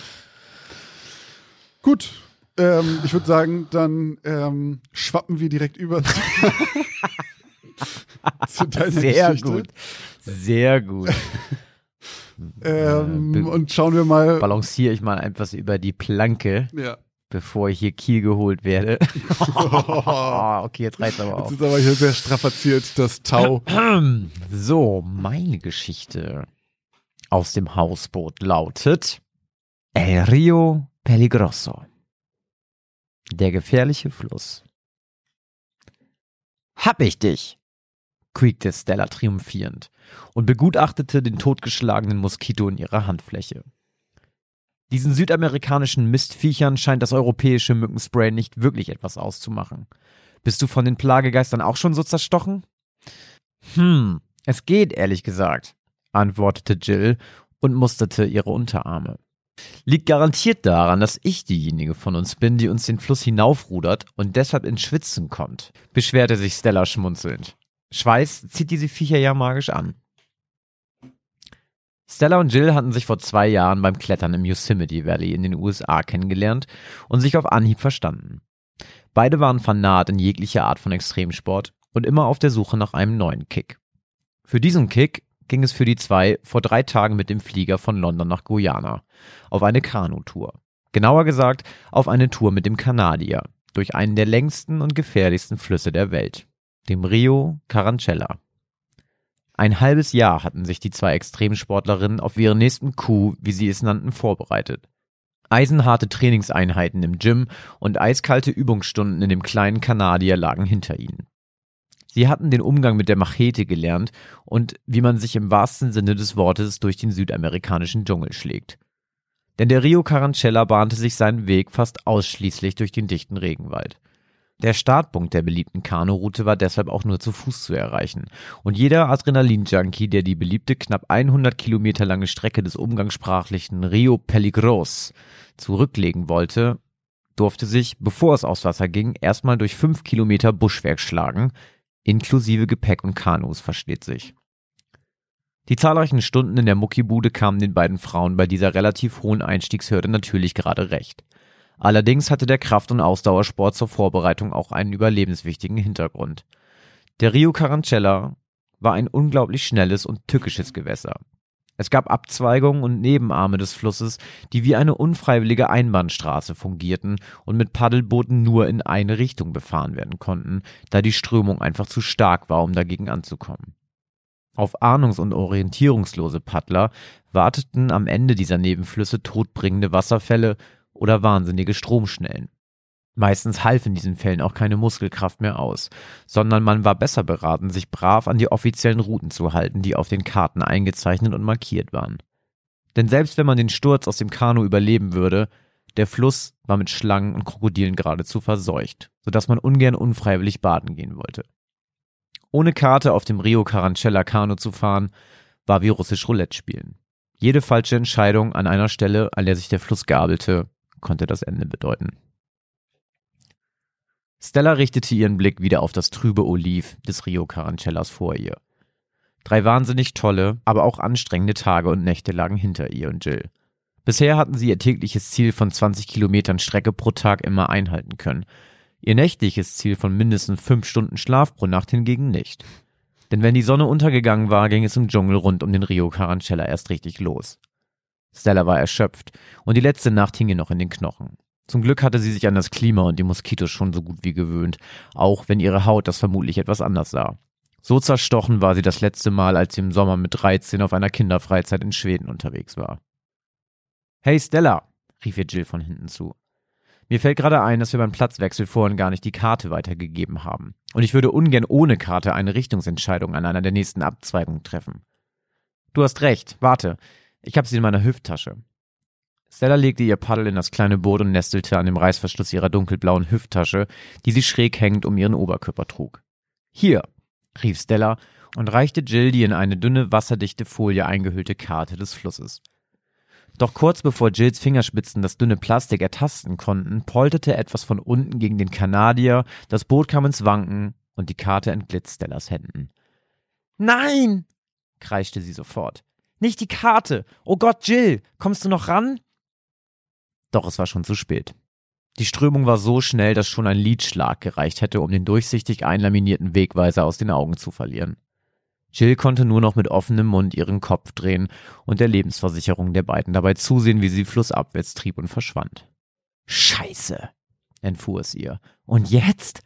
Gut, ich würde sagen, dann schwappen wir direkt über zu deiner Geschichte. Sehr gut. Und schauen wir mal. Balanciere ich mal etwas über die Planke, Ja. bevor ich hier Kiel geholt werde. Okay, jetzt reicht's aber Jetzt auch. ist aber hier sehr strapaziert, das Tau. So, meine Geschichte aus dem Hausboot lautet El Rio Peligroso. Der gefährliche Fluss. Hab ich dich, quiekte Stella triumphierend und begutachtete den totgeschlagenen Moskito in ihrer Handfläche. Diesen südamerikanischen Mistviechern scheint das europäische Mückenspray nicht wirklich etwas auszumachen. Bist du von den Plagegeistern auch schon so zerstochen? Es geht, ehrlich gesagt, antwortete Jill und musterte ihre Unterarme. Liegt garantiert daran, dass ich diejenige von uns bin, die uns den Fluss hinaufrudert und deshalb ins Schwitzen kommt, beschwerte sich Stella schmunzelnd. Schweiß zieht diese Viecher ja magisch an. Stella und Jill hatten sich vor 2 Jahren beim Klettern im Yosemite Valley in den USA kennengelernt und sich auf Anhieb verstanden. Beide waren Fanat in jeglicher Art von Extremsport und immer auf der Suche nach einem neuen Kick. Für diesen Kick ging es für die zwei vor 3 Tagen mit dem Flieger von London nach Guyana auf eine Kanutour. Genauer gesagt auf eine Tour mit dem Kanadier durch einen der längsten und gefährlichsten Flüsse der Welt, dem Rio Carrancella. Ein halbes Jahr hatten sich die 2 Extremsportlerinnen auf ihren nächsten Coup, wie sie es nannten, vorbereitet. Eisenharte Trainingseinheiten im Gym und eiskalte Übungsstunden in dem kleinen Kanadier lagen hinter ihnen. Sie hatten den Umgang mit der Machete gelernt und wie man sich im wahrsten Sinne des Wortes durch den südamerikanischen Dschungel schlägt. Denn der Rio Carrancella bahnte sich seinen Weg fast ausschließlich durch den dichten Regenwald. Der Startpunkt der beliebten Kanuroute war deshalb auch nur zu Fuß zu erreichen und jeder Adrenalin-Junkie, der die beliebte knapp 100 Kilometer lange Strecke des umgangssprachlichen Rio Peligros zurücklegen wollte, durfte sich, bevor es aufs Wasser ging, erstmal durch 5 Kilometer Buschwerk schlagen, inklusive Gepäck und Kanus, versteht sich. Die zahlreichen Stunden in der Muckibude kamen den beiden Frauen bei dieser relativ hohen Einstiegshürde natürlich gerade recht. Allerdings hatte der Kraft- und Ausdauersport zur Vorbereitung auch einen überlebenswichtigen Hintergrund. Der Rio Carrancella war ein unglaublich schnelles und tückisches Gewässer. Es gab Abzweigungen und Nebenarme des Flusses, die wie eine unfreiwillige Einbahnstraße fungierten und mit Paddelbooten nur in eine Richtung befahren werden konnten, da die Strömung einfach zu stark war, um dagegen anzukommen. Auf ahnungs- und orientierungslose Paddler warteten am Ende dieser Nebenflüsse todbringende Wasserfälle oder wahnsinnige Stromschnellen. Meistens half in diesen Fällen auch keine Muskelkraft mehr aus, sondern man war besser beraten, sich brav an die offiziellen Routen zu halten, die auf den Karten eingezeichnet und markiert waren. Denn selbst wenn man den Sturz aus dem Kanu überleben würde, der Fluss war mit Schlangen und Krokodilen geradezu verseucht, sodass man ungern unfreiwillig baden gehen wollte. Ohne Karte auf dem Rio Carrancella Kanu zu fahren, war wie russisch Roulette spielen. Jede falsche Entscheidung an einer Stelle, an der sich der Fluss gabelte, konnte das Ende bedeuten. Stella richtete ihren Blick wieder auf das trübe Oliv des Rio Carrancellas vor ihr. 3 wahnsinnig tolle, aber auch anstrengende Tage und Nächte lagen hinter ihr und Jill. Bisher hatten sie ihr tägliches Ziel von 20 Kilometern Strecke pro Tag immer einhalten können. Ihr nächtliches Ziel von mindestens 5 Stunden Schlaf pro Nacht hingegen nicht. Denn wenn die Sonne untergegangen war, ging es im Dschungel rund um den Rio Carrancella erst richtig los. Stella war erschöpft und die letzte Nacht hing ihr noch in den Knochen. Zum Glück hatte sie sich an das Klima und die Moskitos schon so gut wie gewöhnt, auch wenn ihre Haut das vermutlich etwas anders sah. So zerstochen war sie das letzte Mal, als sie im Sommer mit 13 auf einer Kinderfreizeit in Schweden unterwegs war. »Hey Stella«, rief ihr Jill von hinten zu. »Mir fällt gerade ein, dass wir beim Platzwechsel vorhin gar nicht die Karte weitergegeben haben. Und ich würde ungern ohne Karte eine Richtungsentscheidung an einer der nächsten Abzweigungen treffen.« »Du hast recht, warte. Ich habe sie in meiner Hüfttasche. Stella legte ihr Paddel in das kleine Boot und nestelte an dem Reißverschluss ihrer dunkelblauen Hüfttasche, die sie schräg hängend um ihren Oberkörper trug. »Hier«, rief Stella und reichte Jill die in eine dünne, wasserdichte Folie eingehüllte Karte des Flusses. Doch kurz bevor Jills Fingerspitzen das dünne Plastik ertasten konnten, polterte etwas von unten gegen den Kanadier, das Boot kam ins Wanken und die Karte entglitt Stellas Händen. »Nein«, kreischte sie sofort. »Nicht die Karte! Oh Gott, Jill, kommst du noch ran?« Doch es war schon zu spät. Die Strömung war so schnell, dass schon ein Lidschlag gereicht hätte, um den durchsichtig einlaminierten Wegweiser aus den Augen zu verlieren. Jill konnte nur noch mit offenem Mund ihren Kopf drehen und der Lebensversicherung der beiden dabei zusehen, wie sie flussabwärts trieb und verschwand. »Scheiße«, entfuhr es ihr. »Und jetzt?«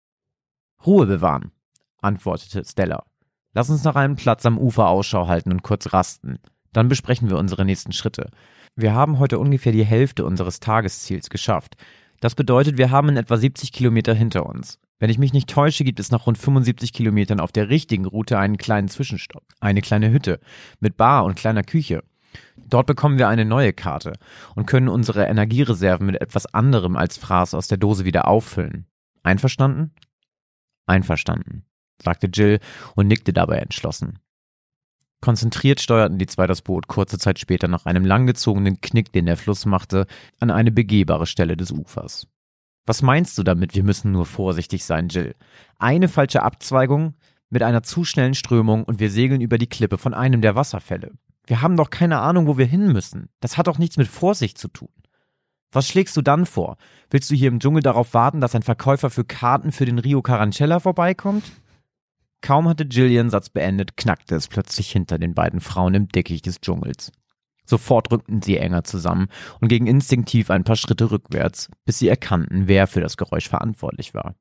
»Ruhe bewahren«, antwortete Stella. »Lass uns nach einem Platz am Ufer Ausschau halten und kurz rasten. Dann besprechen wir unsere nächsten Schritte. Wir haben heute ungefähr die Hälfte unseres Tagesziels geschafft. Das bedeutet, wir haben in etwa 70 Kilometer hinter uns. Wenn ich mich nicht täusche, gibt es nach rund 75 Kilometern auf der richtigen Route einen kleinen Zwischenstopp, eine kleine Hütte mit Bar und kleiner Küche. Dort bekommen wir eine neue Karte und können unsere Energiereserven mit etwas anderem als Fraß aus der Dose wieder auffüllen. Einverstanden?« »Einverstanden«, sagte Jill und nickte dabei entschlossen. Konzentriert steuerten die zwei das Boot kurze Zeit später nach einem langgezogenen Knick, den der Fluss machte, an eine begehbare Stelle des Ufers. »Was meinst du damit, wir müssen nur vorsichtig sein, Jill? Eine falsche Abzweigung mit einer zu schnellen Strömung und wir segeln über die Klippe von einem der Wasserfälle. Wir haben doch keine Ahnung, wo wir hin müssen. Das hat doch nichts mit Vorsicht zu tun. Was schlägst du dann vor? Willst du hier im Dschungel darauf warten, dass ein Verkäufer für Karten für den Rio Carrancella vorbeikommt?« Kaum hatte Jill ihren Satz beendet, knackte es plötzlich hinter den beiden Frauen im Dickicht des Dschungels. Sofort rückten sie enger zusammen und gingen instinktiv ein paar Schritte rückwärts, bis sie erkannten, wer für das Geräusch verantwortlich war.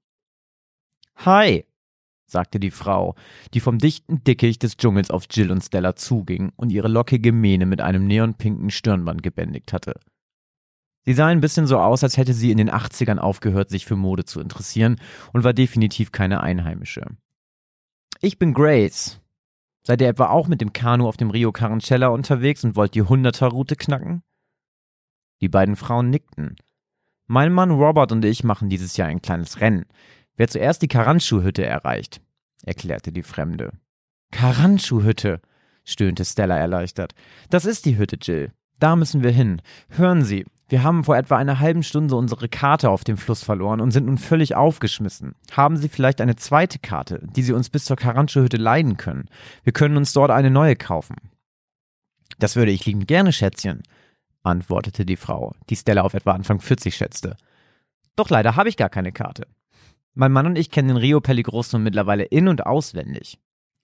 »Hi«, sagte die Frau, die vom dichten Dickicht des Dschungels auf Jill und Stella zuging und ihre lockige Mähne mit einem neonpinken Stirnband gebändigt hatte. Sie sah ein bisschen so aus, als hätte sie in den 80ern aufgehört, sich für Mode zu interessieren und war definitiv keine Einheimische. »Ich bin Grace. Seid ihr etwa auch mit dem Kanu auf dem Rio Carrancella unterwegs und wollt die 100er-Route knacken?« Die beiden Frauen nickten. »Mein Mann Robert und ich machen dieses Jahr ein kleines Rennen. Wer zuerst die Karanchu-Hütte erreicht«, erklärte die Fremde. »Karanchu-Hütte«, stöhnte Stella erleichtert. »Das ist die Hütte, Jill. Da müssen wir hin. Hören Sie, wir haben vor etwa einer halben Stunde unsere Karte auf dem Fluss verloren und sind nun völlig aufgeschmissen. Haben Sie vielleicht eine zweite Karte, die Sie uns bis zur Karanchu-Hütte leihen können? Wir können uns dort eine neue kaufen.« »Das würde ich liebend gerne, Schätzchen«, antwortete die Frau, die Stella auf etwa Anfang 40 schätzte. »Doch leider habe ich gar keine Karte. Mein Mann und ich kennen den Rio Peligroso mittlerweile in- und auswendig.«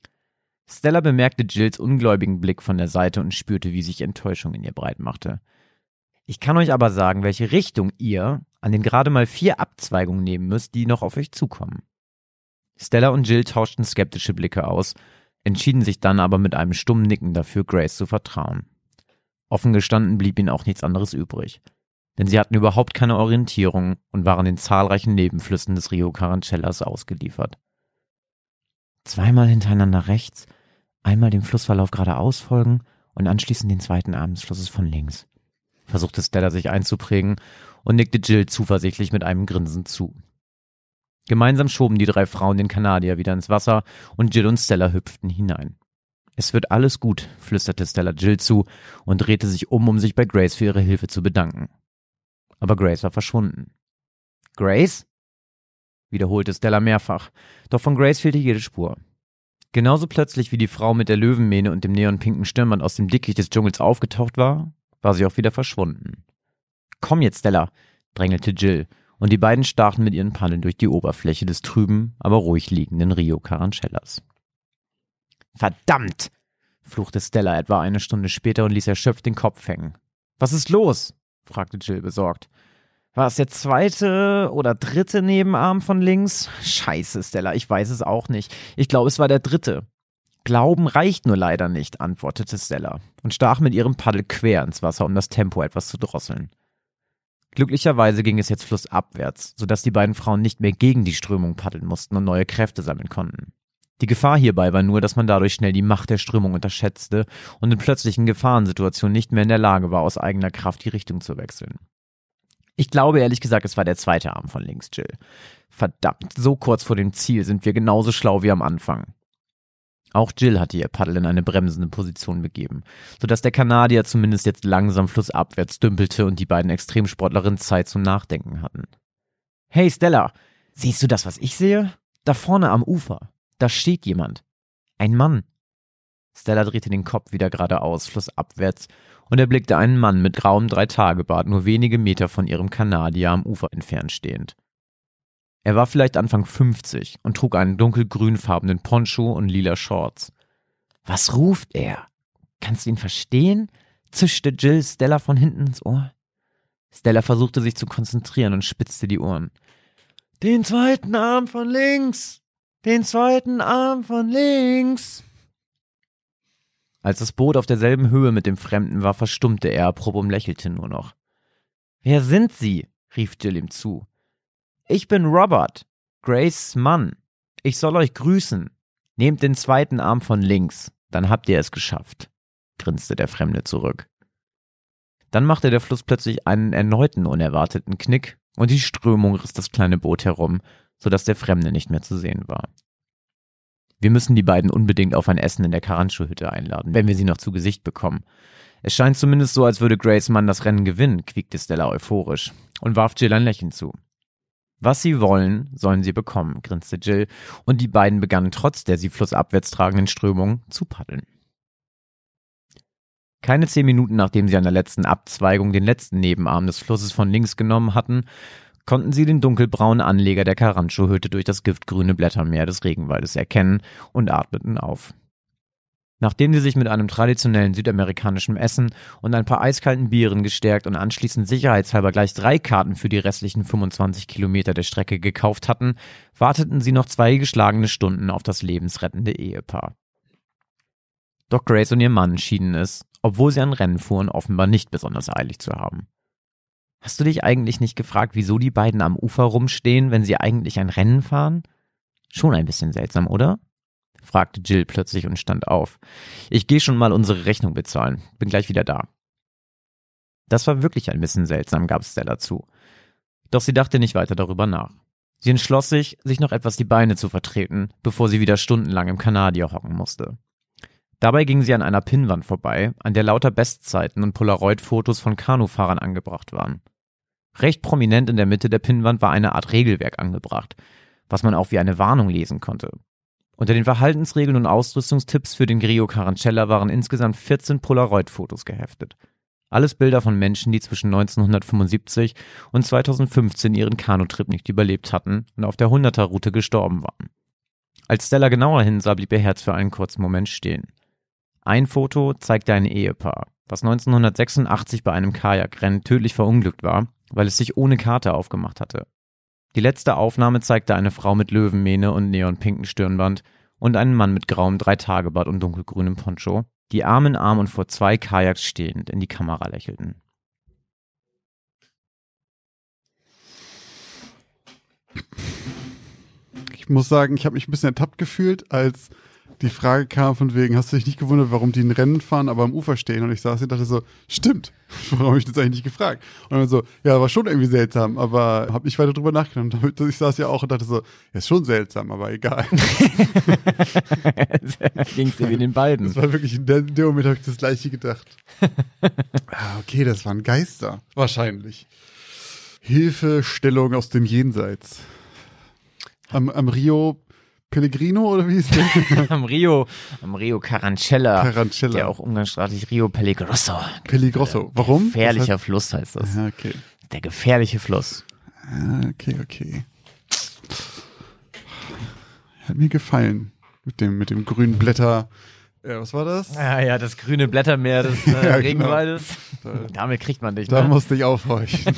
Stella bemerkte Jills ungläubigen Blick von der Seite und spürte, wie sich Enttäuschung in ihr breit machte. »Ich kann euch aber sagen, welche Richtung ihr an den gerade mal 4 Abzweigungen nehmen müsst, die noch auf euch zukommen.« Stella und Jill tauschten skeptische Blicke aus, entschieden sich dann aber mit einem stummen Nicken dafür, Grace zu vertrauen. Offen gestanden blieb ihnen auch nichts anderes übrig, denn sie hatten überhaupt keine Orientierung und waren den zahlreichen Nebenflüssen des Rio Carrancellas ausgeliefert. »Zweimal hintereinander rechts, einmal dem Flussverlauf geradeaus folgen und anschließend den zweiten Arm des Flusses von links«, versuchte Stella sich einzuprägen und nickte Jill zuversichtlich mit einem Grinsen zu. Gemeinsam schoben die 3 Frauen den Kanadier wieder ins Wasser und Jill und Stella hüpften hinein. »Es wird alles gut«, flüsterte Stella Jill zu und drehte sich um sich bei Grace für ihre Hilfe zu bedanken. Aber Grace war verschwunden. »Grace?«, wiederholte Stella mehrfach, doch von Grace fehlte jede Spur. Genauso plötzlich wie die Frau mit der Löwenmähne und dem neonpinken Stirnband aus dem Dickicht des Dschungels aufgetaucht war sie auch wieder verschwunden. »Komm jetzt, Stella«, drängelte Jill, und die beiden starrten mit ihren Paddeln durch die Oberfläche des trüben, aber ruhig liegenden Rio Carrancellas. »Verdammt«, fluchte Stella etwa eine Stunde später und ließ erschöpft den Kopf hängen. »Was ist los?«, fragte Jill besorgt. »War es der 2. oder 3. Nebenarm von links? Scheiße, Stella, ich weiß es auch nicht. Ich glaube, es war der 3. »Glauben reicht nur leider nicht«, antwortete Stella und stach mit ihrem Paddel quer ins Wasser, um das Tempo etwas zu drosseln. Glücklicherweise ging es jetzt flussabwärts, sodass die beiden Frauen nicht mehr gegen die Strömung paddeln mussten und neue Kräfte sammeln konnten. Die Gefahr hierbei war nur, dass man dadurch schnell die Macht der Strömung unterschätzte und in plötzlichen Gefahrensituationen nicht mehr in der Lage war, aus eigener Kraft die Richtung zu wechseln. Ich glaube ehrlich gesagt, es war der zweite Arm von links, Jill. Verdammt, so kurz vor dem Ziel sind wir genauso schlau wie am Anfang. Auch Jill hatte ihr Paddel in eine bremsende Position begeben, sodass der Kanadier zumindest jetzt langsam flussabwärts dümpelte und die beiden Extremsportlerinnen Zeit zum Nachdenken hatten. Hey Stella, siehst du das, was ich sehe? Da vorne am Ufer. Da steht jemand. Ein Mann. Stella drehte den Kopf wieder geradeaus, flussabwärts, und erblickte einen Mann mit grauem 3-Tage-Bart nur wenige Meter von ihrem Kanadier am Ufer entfernt stehend. Er war vielleicht Anfang 50 und trug einen dunkelgrünfarbenen Poncho und lila Shorts. Was ruft er? Kannst du ihn verstehen? Zischte Jill Stella von hinten ins Ohr. Stella versuchte sich zu konzentrieren und spitzte die Ohren. Den zweiten Arm von links! Den zweiten Arm von links! Als das Boot auf derselben Höhe mit dem Fremden war, verstummte er abrupt und lächelte nur noch. »Wer sind Sie?« rief Jill ihm zu. »Ich bin Robert, Graces Mann. Ich soll euch grüßen. Nehmt den zweiten Arm von links, dann habt ihr es geschafft«, grinste der Fremde zurück. Dann machte der Fluss plötzlich einen erneuten unerwarteten Knick und die Strömung riss das kleine Boot herum, sodass der Fremde nicht mehr zu sehen war. Wir müssen die beiden unbedingt auf ein Essen in der Karancho-Hütte einladen, wenn wir sie noch zu Gesicht bekommen. Es scheint zumindest so, als würde Grace Mann das Rennen gewinnen, quiekte Stella euphorisch und warf Jill ein Lächeln zu. Was sie wollen, sollen sie bekommen, grinste Jill, und die beiden begannen trotz der sie flussabwärts tragenden Strömung zu paddeln. Keine 10 Minuten nachdem sie an der letzten Abzweigung den letzten Nebenarm des Flusses von links genommen hatten, konnten sie den dunkelbraunen Anleger der Karancho-Hütte durch das giftgrüne Blättermeer des Regenwaldes erkennen und atmeten auf. Nachdem sie sich mit einem traditionellen südamerikanischen Essen und ein paar eiskalten Bieren gestärkt und anschließend sicherheitshalber gleich 3 Karten für die restlichen 25 Kilometer der Strecke gekauft hatten, warteten sie noch 2 geschlagene Stunden auf das lebensrettende Ehepaar. Doch Grace und ihr Mann schienen es, obwohl sie ein Rennen fuhren, offenbar nicht besonders eilig zu haben. Hast du dich eigentlich nicht gefragt, wieso die beiden am Ufer rumstehen, wenn sie eigentlich ein Rennen fahren? Schon ein bisschen seltsam, oder? Fragte Jill plötzlich und stand auf. Ich gehe schon mal unsere Rechnung bezahlen. Bin gleich wieder da. Das war wirklich ein bisschen seltsam, gab Stella zu. Doch sie dachte nicht weiter darüber nach. Sie entschloss sich noch etwas die Beine zu vertreten, bevor sie wieder stundenlang im Kanadier hocken musste. Dabei ging sie an einer Pinnwand vorbei, an der lauter Bestzeiten und Polaroid-Fotos von Kanufahrern angebracht waren. Recht prominent in der Mitte der Pinnwand war eine Art Regelwerk angebracht, was man auch wie eine Warnung lesen konnte. Unter den Verhaltensregeln und Ausrüstungstipps für den Rio Carancella waren insgesamt 14 Polaroid-Fotos geheftet. Alles Bilder von Menschen, die zwischen 1975 und 2015 ihren Kanutrip nicht überlebt hatten und auf der 100er-Route gestorben waren. Als Stella genauer hinsah, blieb ihr Herz für einen kurzen Moment stehen. Ein Foto zeigte ein Ehepaar, was 1986 bei einem Kajakrennen tödlich verunglückt war, weil es sich ohne Karte aufgemacht hatte. Die letzte Aufnahme zeigte eine Frau mit Löwenmähne und neonpinken Stirnband und einen Mann mit grauem 3-Tage-Bart und dunkelgrünem Poncho, die Arm in Arm und vor 2 Kajaks stehend in die Kamera lächelten. Ich muss sagen, ich habe mich ein bisschen ertappt gefühlt, als die Frage kam von wegen, hast du dich nicht gewundert, warum die ein Rennen fahren, aber am Ufer stehen? Und ich saß hier und dachte so, stimmt, warum habe ich das eigentlich nicht gefragt? Und dann so, ja, war schon irgendwie seltsam, aber habe nicht weiter drüber nachgedacht. Ich saß ja auch und dachte so, ja, ist schon seltsam, aber egal. Ging es dir wie den beiden. Das war wirklich, in dem Moment habe ich das Gleiche gedacht. Okay, das waren Geister. Wahrscheinlich. Hilfestellung aus dem Jenseits. Am Rio Pellegrino oder wie ist der? am Rio Carancella, Carancella. Der auch umgangssprachlich Rio Pellegrosso. Pellegrosso. Warum? Gefährlicher Fluss heißt das. Ja, okay. Der gefährliche Fluss. Okay. Hat mir gefallen. Mit dem grünen Blätter. Was war das? Ja, das grüne Blättermeer des Ja, Regenwaldes. Genau. Damit kriegt man dich, Da ne? musste ich aufhorchen.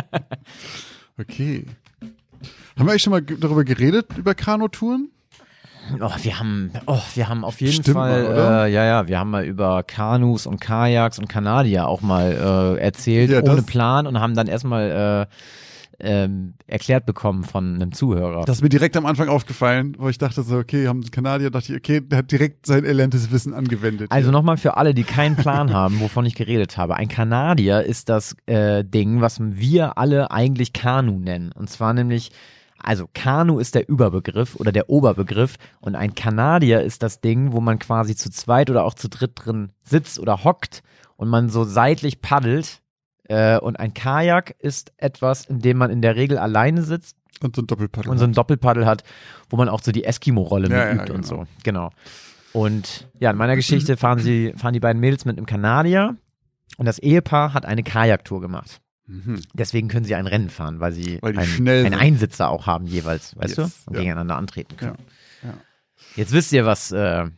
Okay. Haben wir eigentlich schon mal darüber geredet, über Kanutouren? Wir haben auf jeden Stimmt Fall, mal, oder? wir haben mal über Kanus und Kajaks und Kanadier auch mal erzählt, Ja, ohne das- Plan, und haben dann erstmal erklärt bekommen von einem Zuhörer. Das ist mir direkt am Anfang aufgefallen, wo ich dachte so, okay, haben einen Kanadier, dachte ich, okay, der hat direkt sein erlerntes Wissen angewendet. Also nochmal für alle, die keinen Plan haben, wovon ich geredet habe. Ein Kanadier ist das Ding, was wir alle eigentlich Kanu nennen. Und zwar nämlich, also Kanu ist der Überbegriff oder der Oberbegriff und ein Kanadier ist das Ding, wo man quasi zu zweit oder auch zu dritt drin sitzt oder hockt und man so seitlich paddelt. Und ein Kajak ist etwas, in dem man in der Regel alleine sitzt. Und so ein Doppelpaddel. Und so ein Doppelpaddel hat, wo man auch so die Eskimo-Rolle mitübt genau. und so. Genau. Und ja, in meiner Geschichte fahren die beiden Mädels mit einem Kanadier und das Ehepaar hat eine Kajaktour gemacht. Deswegen können sie ein Rennen fahren, weil sie einen Einsitzer auch haben jeweils, weißt du? Und gegeneinander antreten können. Ja. Jetzt wisst ihr was,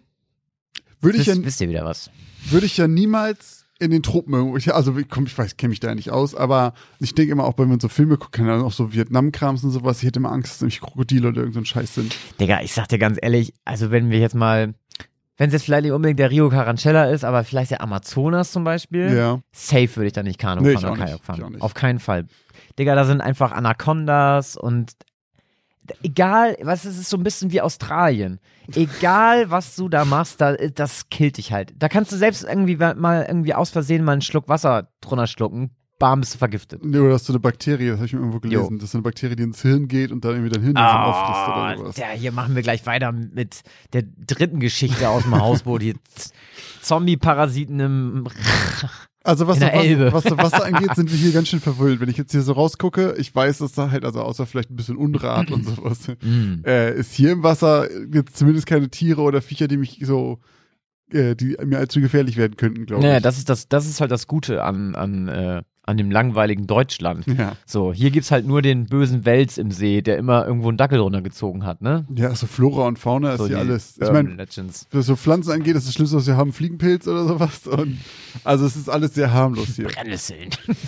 wisst ihr wieder was. Würde ich ja niemals in den Tropen irgendwo, ich kenne mich da ja nicht aus, aber ich denke immer auch, wenn man so Filme guckt, kann auch so Vietnam-Krams und sowas, ich hätte immer Angst, dass nämlich Krokodile oder irgend so ein Scheiß sind. Digga, ich sag dir ganz ehrlich, also wenn es jetzt vielleicht nicht unbedingt der Rio Carrancella ist, aber vielleicht der Amazonas zum Beispiel, safe würde ich da nicht Kanu fahren oder Kajak fahren. Auf keinen Fall. Digga, da sind einfach Anacondas und egal, es ist so ein bisschen wie Australien. Egal, was du da machst, das killt dich halt. Da kannst du selbst irgendwie aus Versehen mal einen Schluck Wasser drunter schlucken, bam, bist du vergiftet. Nee, oder hast du eine Bakterie, das habe ich mir irgendwo gelesen, dass so eine Bakterie, die ins Hirn geht und dann irgendwie dein Hirn auffrisst oder sowas. Ja, hier machen wir gleich weiter mit der dritten Geschichte aus dem Hausboot. Die Zombie-Parasiten im Also was Elbe. Wasser angeht, sind wir hier ganz schön verwöhnt. Wenn ich jetzt hier so rausgucke, ich weiß, dass da halt, also außer vielleicht ein bisschen Unrat und sowas, ist hier im Wasser jetzt zumindest keine Tiere oder Viecher, die mich so, die mir allzu gefährlich werden könnten, glaube ich. Naja, das ist halt das Gute an dem langweiligen Deutschland. Ja. So, hier gibt's halt nur den bösen Wels im See, der immer irgendwo einen Dackel runtergezogen hat, ne? Ja, so Flora und Fauna so ist hier alles. Ich meine, was so Pflanzen angeht, ist das Schlimmste, was wir haben, Fliegenpilz oder sowas. Und also es ist alles sehr harmlos hier. Brennnesseln.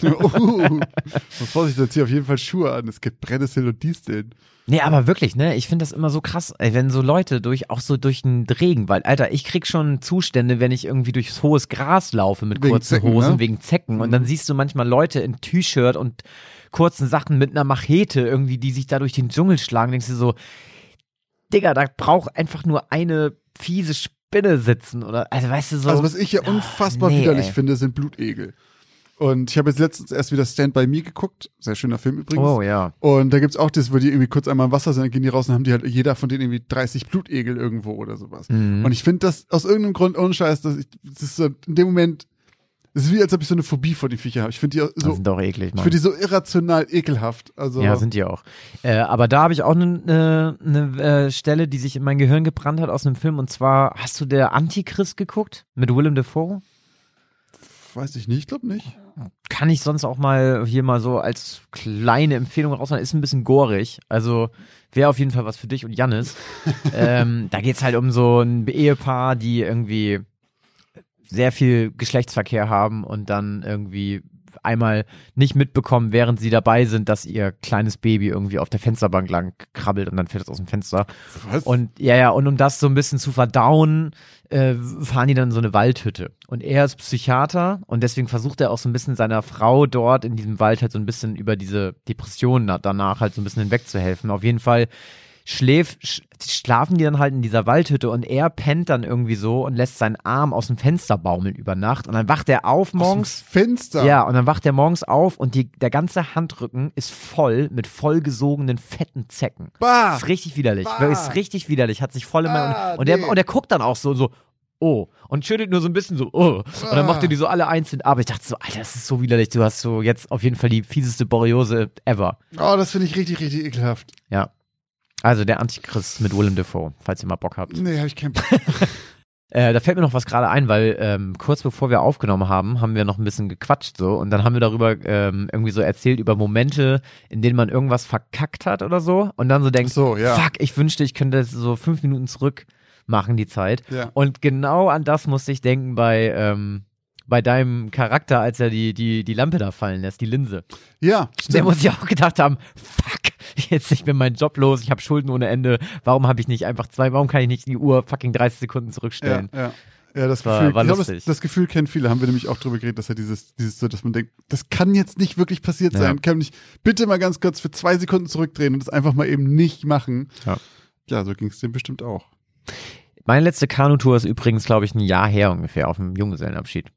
Vorsicht, jetzt hier auf jeden Fall Schuhe an. Es gibt Brennnesseln und Disteln. Nee, aber wirklich, ne? Ich finde das immer so krass, ey, wenn so Leute durch den Regenwald, Alter, ich krieg schon Zustände, wenn ich irgendwie durchs hohes Gras laufe mit kurzen Hosen, ne? Wegen Zecken. Und dann siehst du manchmal Leute in T-Shirt und kurzen Sachen mit einer Machete irgendwie, die sich da durch den Dschungel schlagen. Denkst du so, Digga, da braucht einfach nur eine fiese Spinne sitzen oder, also weißt du so. Also was ich ja unfassbar widerlich finde, sind Blutegel. Und ich habe jetzt letztens erst wieder Stand By Me geguckt. Sehr schöner Film übrigens. Oh, ja. Und da gibt's auch das, wo die irgendwie kurz einmal im Wasser sind, dann gehen die raus und haben die halt jeder von denen irgendwie 30 Blutegel irgendwo oder sowas. Und ich finde das aus irgendeinem Grund ohne Scheiß, das ist so in dem Moment, es ist wie, als ob ich so eine Phobie vor den Viecher habe. Ich finde die so, sind doch eklig, Mann. Ich finde die so irrational ekelhaft. Also, ja, sind die auch. Aber da habe ich auch eine Stelle, die sich in mein Gehirn gebrannt hat aus einem Film. Und zwar, hast du der Antichrist geguckt? Mit Willem Dafoe? Weiß ich nicht, ich glaube nicht. Kann ich sonst auch mal hier mal so als kleine Empfehlung raushauen. Ist ein bisschen gorig. Also wäre auf jeden Fall was für dich und Jannis. Da geht's halt um so ein Ehepaar, die irgendwie sehr viel Geschlechtsverkehr haben und dann irgendwie einmal nicht mitbekommen, während sie dabei sind, dass ihr kleines Baby irgendwie auf der Fensterbank lang krabbelt und dann fällt es aus dem Fenster. Was? Und und um das so ein bisschen zu verdauen, fahren die dann in so eine Waldhütte. Und er ist Psychiater und deswegen versucht er auch so ein bisschen seiner Frau dort in diesem Wald halt so ein bisschen über diese Depressionen danach halt so ein bisschen hinwegzuhelfen. Auf jeden Fall schlafen die dann halt in dieser Waldhütte und er pennt dann irgendwie so und lässt seinen Arm aus dem Fenster baumeln über Nacht und dann wacht er auf morgens. Aus dem Fenster? Ja, und dann wacht er morgens auf und der ganze Handrücken ist voll mit vollgesogenen, fetten Zecken. Bah! Das ist richtig widerlich. Ist richtig widerlich. Hat sich voll in meinem... Und nee. der guckt dann auch so, oh. Und schüttelt nur so ein bisschen so, oh. Und dann macht er die so alle einzeln. Aber ich dachte so, Alter, das ist so widerlich. Du hast so jetzt auf jeden Fall die fieseste Borreliose ever. Oh, das finde ich richtig, richtig ekelhaft. Ja. Also der Antichrist mit Willem Dafoe, falls ihr mal Bock habt. Nee, habe ich keinen Bock. Da fällt mir noch was gerade ein, weil kurz bevor wir aufgenommen haben wir noch ein bisschen gequatscht so und dann haben wir darüber irgendwie so erzählt über Momente, in denen man irgendwas verkackt hat oder so und dann so denkt, so, ja. Fuck, ich wünschte, ich könnte das so 5 Minuten zurück machen, die Zeit. Ja. Und genau an das musste ich denken bei deinem Charakter, als er die Lampe da fallen lässt, die Linse. Ja, stimmt. Der muss ja auch gedacht haben, fuck, jetzt ich bin mein Job los, ich habe Schulden ohne Ende, warum kann ich nicht die Uhr fucking 30 Sekunden zurückstellen? Ja. Ja, das war Gefühl, ich glaube, lustig. das Gefühl kennen viele, haben wir nämlich auch drüber geredet, dass er dieses so, dass man denkt, das kann jetzt nicht wirklich passiert sein, kann ich bitte mal ganz kurz für 2 Sekunden zurückdrehen und das einfach mal eben nicht machen. Ja, so ging es dem bestimmt auch. Meine letzte Kanutour ist übrigens, glaube ich, ein Jahr her ungefähr, auf dem Junggesellenabschied.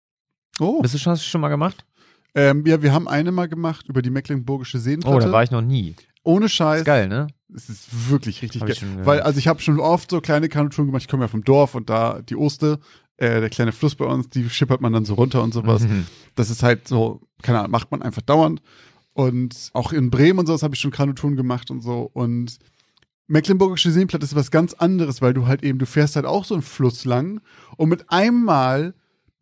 Oh. Hast du schon mal gemacht? Ja, wir haben eine mal gemacht über die Mecklenburgische Seenplatte. Oh, da war ich noch nie. Ohne Scheiß. Ist geil, ne? Es ist wirklich richtig geil. Schon Weil, also ich habe schon oft so kleine Kanutouren gemacht. Ich komme ja vom Dorf und da die Oste, der kleine Fluss bei uns, die schippert man dann so runter und sowas. Das ist halt so, keine Ahnung, macht man einfach dauernd. Und auch in Bremen und sowas habe ich schon Kanutouren gemacht und so. Und Mecklenburgische Seenplatte ist was ganz anderes, weil du fährst halt auch so einen Fluss lang und mit einem Mal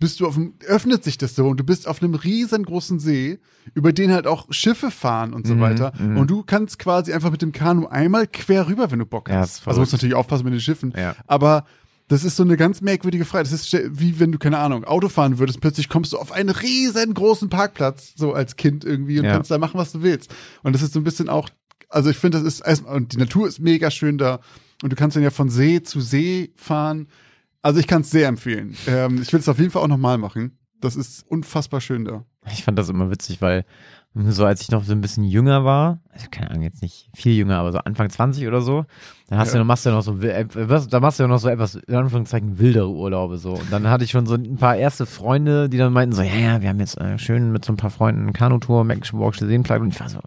öffnet sich das so und du bist auf einem riesengroßen See, über den halt auch Schiffe fahren und so weiter. Und du kannst quasi einfach mit dem Kanu einmal quer rüber, wenn du Bock hast. Also musst natürlich aufpassen mit den Schiffen. Ja. Aber das ist so eine ganz merkwürdige Freiheit. Das ist wie wenn du, keine Ahnung, Auto fahren würdest, plötzlich kommst du auf einen riesengroßen Parkplatz, so als Kind irgendwie und kannst da machen, was du willst. Und das ist so ein bisschen auch, also ich finde, das ist erstmal, und die Natur ist mega schön da und du kannst dann ja von See zu See fahren. Also ich kann es sehr empfehlen. Ich will es auf jeden Fall auch nochmal machen. Das ist unfassbar schön da. Ich fand das immer witzig, weil so als ich noch so ein bisschen jünger war, also keine Ahnung, jetzt nicht viel jünger, aber so Anfang 20 oder so, dann machst du ja noch so etwas, in Anführungszeichen, wildere Urlaube so. Und dann hatte ich schon so ein paar erste Freunde, die dann meinten so, ja, wir haben jetzt schön mit so ein paar Freunden eine Kanutour, Mecklenburgische Seenplatte und ich war so,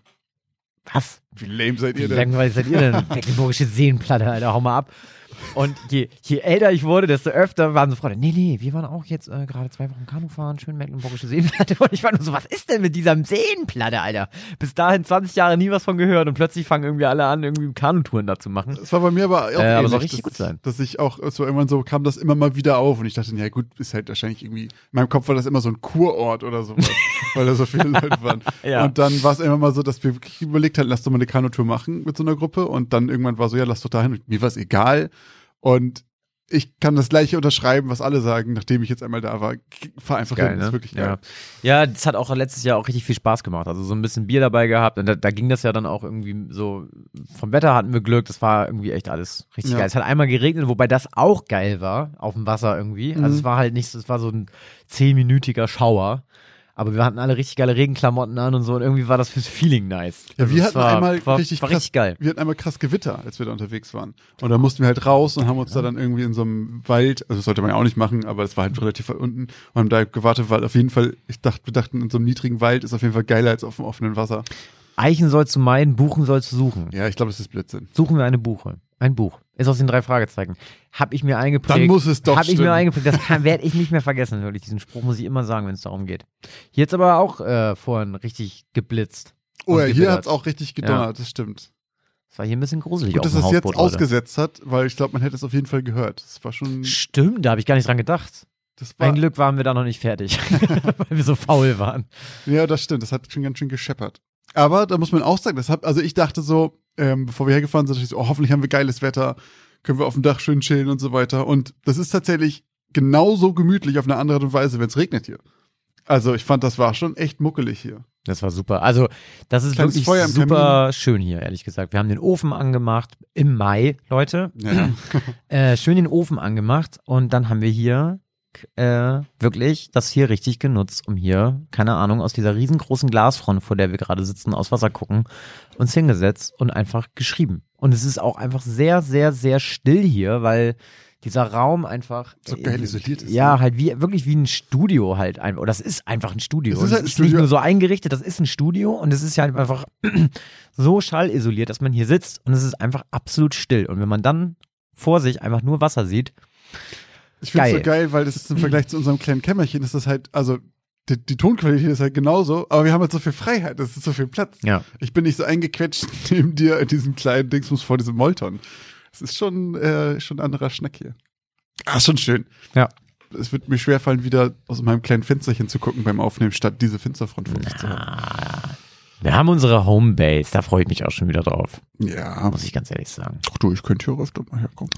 was? Wie lame seid ihr Wie denn? langweilig seid ihr denn? Mecklenburgische Seenplatte, Alter, hau mal ab. Und je älter ich wurde, desto öfter waren so Freunde, nee, wir waren auch jetzt gerade 2 Wochen Kanu fahren, schön Mecklenburgische Seenplatte. Und ich war nur so, was ist denn mit dieser Seenplatte, Alter? Bis dahin 20 Jahre nie was von gehört und plötzlich fangen irgendwie alle an, irgendwie Kanutouren da zu machen. Das war bei mir aber auch ähnlich, soll richtig gut sein. Dass ich auch, so irgendwann so kam das immer mal wieder auf und ich dachte, ja gut, ist halt wahrscheinlich irgendwie, in meinem Kopf war das immer so ein Kurort oder sowas, weil da so viele Leute waren. Ja. Und dann war es immer mal so, dass wir wirklich überlegt hatten, lass doch mal eine Kanutour machen mit so einer Gruppe und dann irgendwann war so, ja, lass doch dahin und mir war es egal. Und ich kann das Gleiche unterschreiben, was alle sagen, nachdem ich jetzt einmal da war. Fahr einfach Geil, hin, das ist wirklich geil. Ja, das hat auch letztes Jahr auch richtig viel Spaß gemacht. Also so ein bisschen Bier dabei gehabt und da ging das ja dann auch irgendwie so, vom Wetter hatten wir Glück, das war irgendwie echt alles richtig geil. Es hat einmal geregnet, wobei das auch geil war, auf dem Wasser irgendwie. Also es war halt nicht, es war so ein 10-minütiger Schauer. Aber wir hatten alle richtig geile Regenklamotten an und so und irgendwie war das fürs Feeling nice. Ja, Also wir hatten einmal war richtig geil. Wir hatten einmal krass Gewitter, als wir da unterwegs waren. Und da mussten wir halt raus und haben uns da dann irgendwie in so einem Wald, also das sollte man ja auch nicht machen, aber es war halt relativ weit unten und haben da gewartet, weil auf jeden Fall, wir dachten, in so einem niedrigen Wald ist auf jeden Fall geiler als auf dem offenen Wasser. Eichen sollst du meiden, Buchen sollst du suchen. Ja, ich glaube, das ist Blödsinn. Suchen wir eine Buche. Ein Buch. Ist aus den 3 Fragezeichen. Hab ich mir eingeprägt. Dann muss es doch Hab ich stimmen. mir eingeprägt. Das werde ich nicht mehr vergessen, wirklich. Diesen Spruch muss ich immer sagen, wenn es darum geht. Hier hat's aber auch vorhin richtig geblitzt. Oh ja, Und hier gewittert. hat's auch richtig gedonnert, das stimmt. Das war hier ein bisschen gruselig Gut, auf dass dem es jetzt Hausboot, Leute. ausgesetzt hat, weil ich glaube, man hätte es auf jeden Fall gehört. Das war schon, Stimmt, da habe ich gar nicht dran gedacht. das war, Ein Glück waren wir da noch nicht fertig, weil wir so faul waren. ja, das stimmt, das hat schon ganz schön gescheppert. Aber da muss man auch sagen, also ich dachte so, bevor wir hergefahren sind, dachte ich so, oh, hoffentlich haben wir geiles Wetter, können wir auf dem Dach schön chillen und so weiter. Und das ist tatsächlich genauso gemütlich auf eine andere Art und Weise, wenn es regnet hier. Also ich fand, das war schon echt muckelig hier. Das war super. Also, das ist Kleines wirklich Feuer im super schön hier, ehrlich gesagt. Wir haben den Ofen angemacht im Mai, Leute. Ja. Schön den Ofen angemacht und dann haben wir hier wirklich das hier richtig genutzt, um hier, keine Ahnung, aus dieser riesengroßen Glasfront, vor der wir gerade sitzen, aus Wasser gucken, uns hingesetzt und einfach geschrieben. Und es ist auch einfach sehr, sehr, sehr still hier, weil dieser Raum einfach so geil isoliert ist. ja, halt wirklich wie ein Studio halt einfach. Oder das ist einfach ein Studio. Es ist halt ein nicht Studio. nur so eingerichtet, das ist ein Studio und es ist ja einfach so schallisoliert, dass man hier sitzt und es ist einfach absolut still. Und wenn man dann vor sich einfach nur Wasser sieht, Ich finde es so geil, weil das ist im Vergleich zu unserem kleinen Kämmerchen, ist das halt, also die Tonqualität ist halt genauso, aber wir haben halt so viel Freiheit, das ist so viel Platz. ja. Ich bin nicht so eingequetscht neben dir in diesem kleinen Dingsbums vor diesem Molton. Es ist schon ein anderer Schnack hier. Ah, ist schon schön. Ja. Es wird mir schwerfallen, wieder aus meinem kleinen Fensterchen zu gucken beim Aufnehmen, statt diese Fensterfront vor sich zu haben. Wir haben unsere Homebase, da freue ich mich auch schon wieder drauf, Ja. muss ich ganz ehrlich sagen. Ach du, ich könnte hier öfter mal herkommen.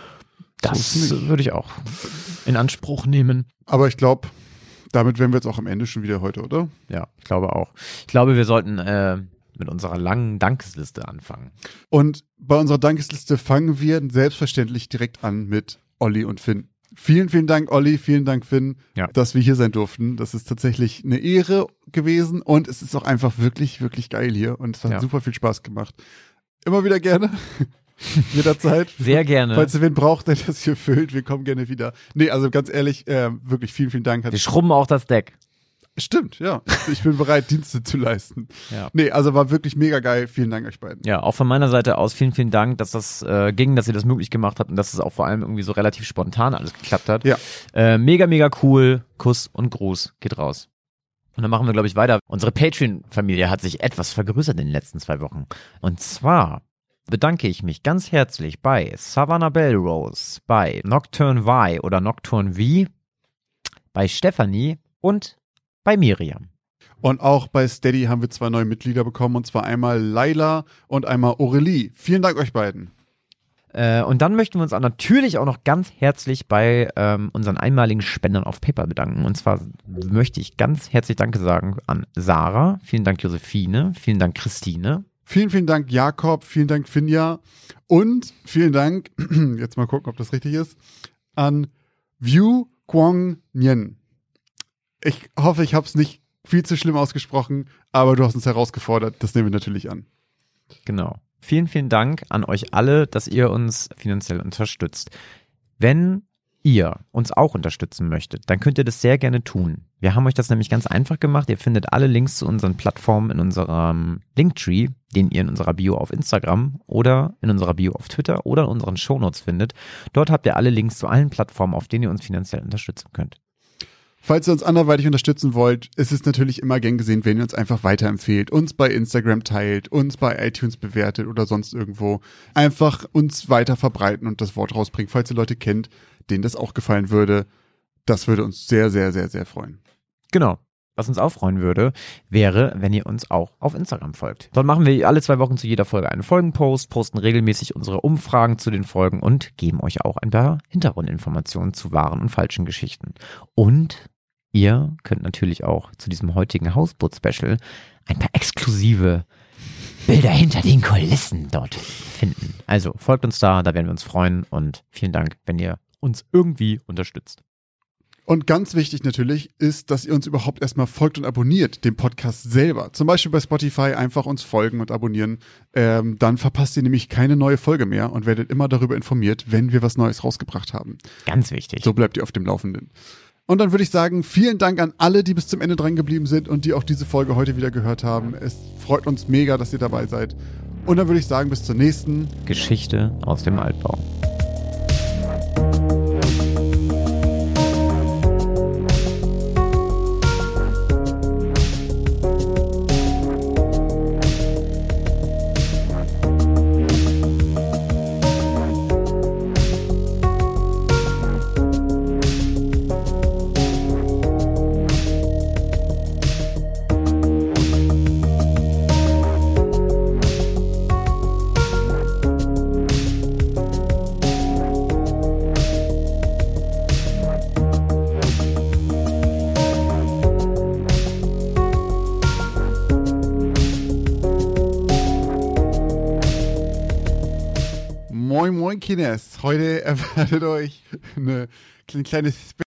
Das ist nicht. würde ich auch in Anspruch nehmen. Aber ich glaube, damit wären wir jetzt auch am Ende schon wieder heute, oder? Ja, ich glaube auch. Ich glaube, wir sollten mit unserer langen Dankesliste anfangen. Und bei unserer Dankesliste fangen wir selbstverständlich direkt an mit Olli und Finn. Vielen, vielen Dank, Olli, vielen Dank, Finn, Ja. dass wir hier sein durften. Das ist tatsächlich eine Ehre gewesen und es ist auch einfach wirklich, wirklich geil hier und es hat Ja. super viel Spaß gemacht. Immer wieder gerne, jederzeit. Sehr gerne. Falls ihr wen braucht, der das hier füllt, wir kommen gerne wieder. Nee, also ganz ehrlich, wirklich vielen, vielen Dank. Wir schrubben auch das Deck. Stimmt, ja. Ich bin bereit, Dienste zu leisten. Ja. Nee, also war wirklich mega geil. Vielen Dank euch beiden. Ja, auch von meiner Seite aus vielen, vielen Dank, dass das ging, dass ihr das möglich gemacht habt und dass es auch vor allem irgendwie so relativ spontan alles geklappt hat. Ja. Mega, mega cool. Kuss und Gruß geht raus. Und dann machen wir, glaube ich, weiter. Unsere Patreon-Familie hat sich etwas vergrößert in den letzten 2 Wochen. Und zwar bedanke ich mich ganz herzlich bei Savannah Bellrose, bei Nocturne Y oder Nocturne V, bei Stephanie und bei Miriam. Und auch bei Steady haben wir 2 neue Mitglieder bekommen, und zwar einmal Laila und einmal Aurelie. Vielen Dank euch beiden. Und dann möchten wir uns auch natürlich auch noch ganz herzlich bei unseren einmaligen Spendern auf PayPal bedanken. Und zwar möchte ich ganz herzlich Danke sagen an Sarah, vielen Dank Josephine, vielen Dank Christine. Vielen, vielen Dank Jakob, vielen Dank Finja und vielen Dank, jetzt mal gucken, ob das richtig ist, an View Kwong Nyen. Ich hoffe, ich habe es nicht viel zu schlimm ausgesprochen, aber du hast uns herausgefordert, das nehmen wir natürlich an. Genau. Vielen, vielen Dank an euch alle, dass ihr uns finanziell unterstützt. Wenn ihr uns auch unterstützen möchtet, dann könnt ihr das sehr gerne tun. Wir haben euch das nämlich ganz einfach gemacht. Ihr findet alle Links zu unseren Plattformen in unserem Linktree, den ihr in unserer Bio auf Instagram oder in unserer Bio auf Twitter oder in unseren Shownotes findet. Dort habt ihr alle Links zu allen Plattformen, auf denen ihr uns finanziell unterstützen könnt. Falls ihr uns anderweitig unterstützen wollt, ist es natürlich immer gern gesehen, wenn ihr uns einfach weiterempfehlt, uns bei Instagram teilt, uns bei iTunes bewertet oder sonst irgendwo. Einfach uns weiter verbreiten und das Wort rausbringen, falls ihr Leute kennt, denen das auch gefallen würde. Das würde uns sehr, sehr, sehr, sehr freuen. Genau. Was uns auch freuen würde, wäre, wenn ihr uns auch auf Instagram folgt. Dort machen wir alle 2 Wochen zu jeder Folge einen Folgenpost, posten regelmäßig unsere Umfragen zu den Folgen und geben euch auch ein paar Hintergrundinformationen zu wahren und falschen Geschichten. Und ihr könnt natürlich auch zu diesem heutigen Hausboot-Special ein paar exklusive Bilder hinter den Kulissen dort finden. Also folgt uns da werden wir uns freuen und vielen Dank, wenn ihr uns irgendwie unterstützt. Und ganz wichtig natürlich ist, dass ihr uns überhaupt erstmal folgt und abonniert, den Podcast selber. Zum Beispiel bei Spotify einfach uns folgen und abonnieren. Dann verpasst ihr nämlich keine neue Folge mehr und werdet immer darüber informiert, wenn wir was Neues rausgebracht haben. Ganz wichtig. So bleibt ihr auf dem Laufenden. Und dann würde ich sagen, vielen Dank an alle, die bis zum Ende dran geblieben sind und die auch diese Folge heute wieder gehört haben. Es freut uns mega, dass ihr dabei seid. Und dann würde ich sagen, bis zur nächsten Geschichte aus dem Altbau. Moin Moin Kines. Heute erwartet euch eine kleine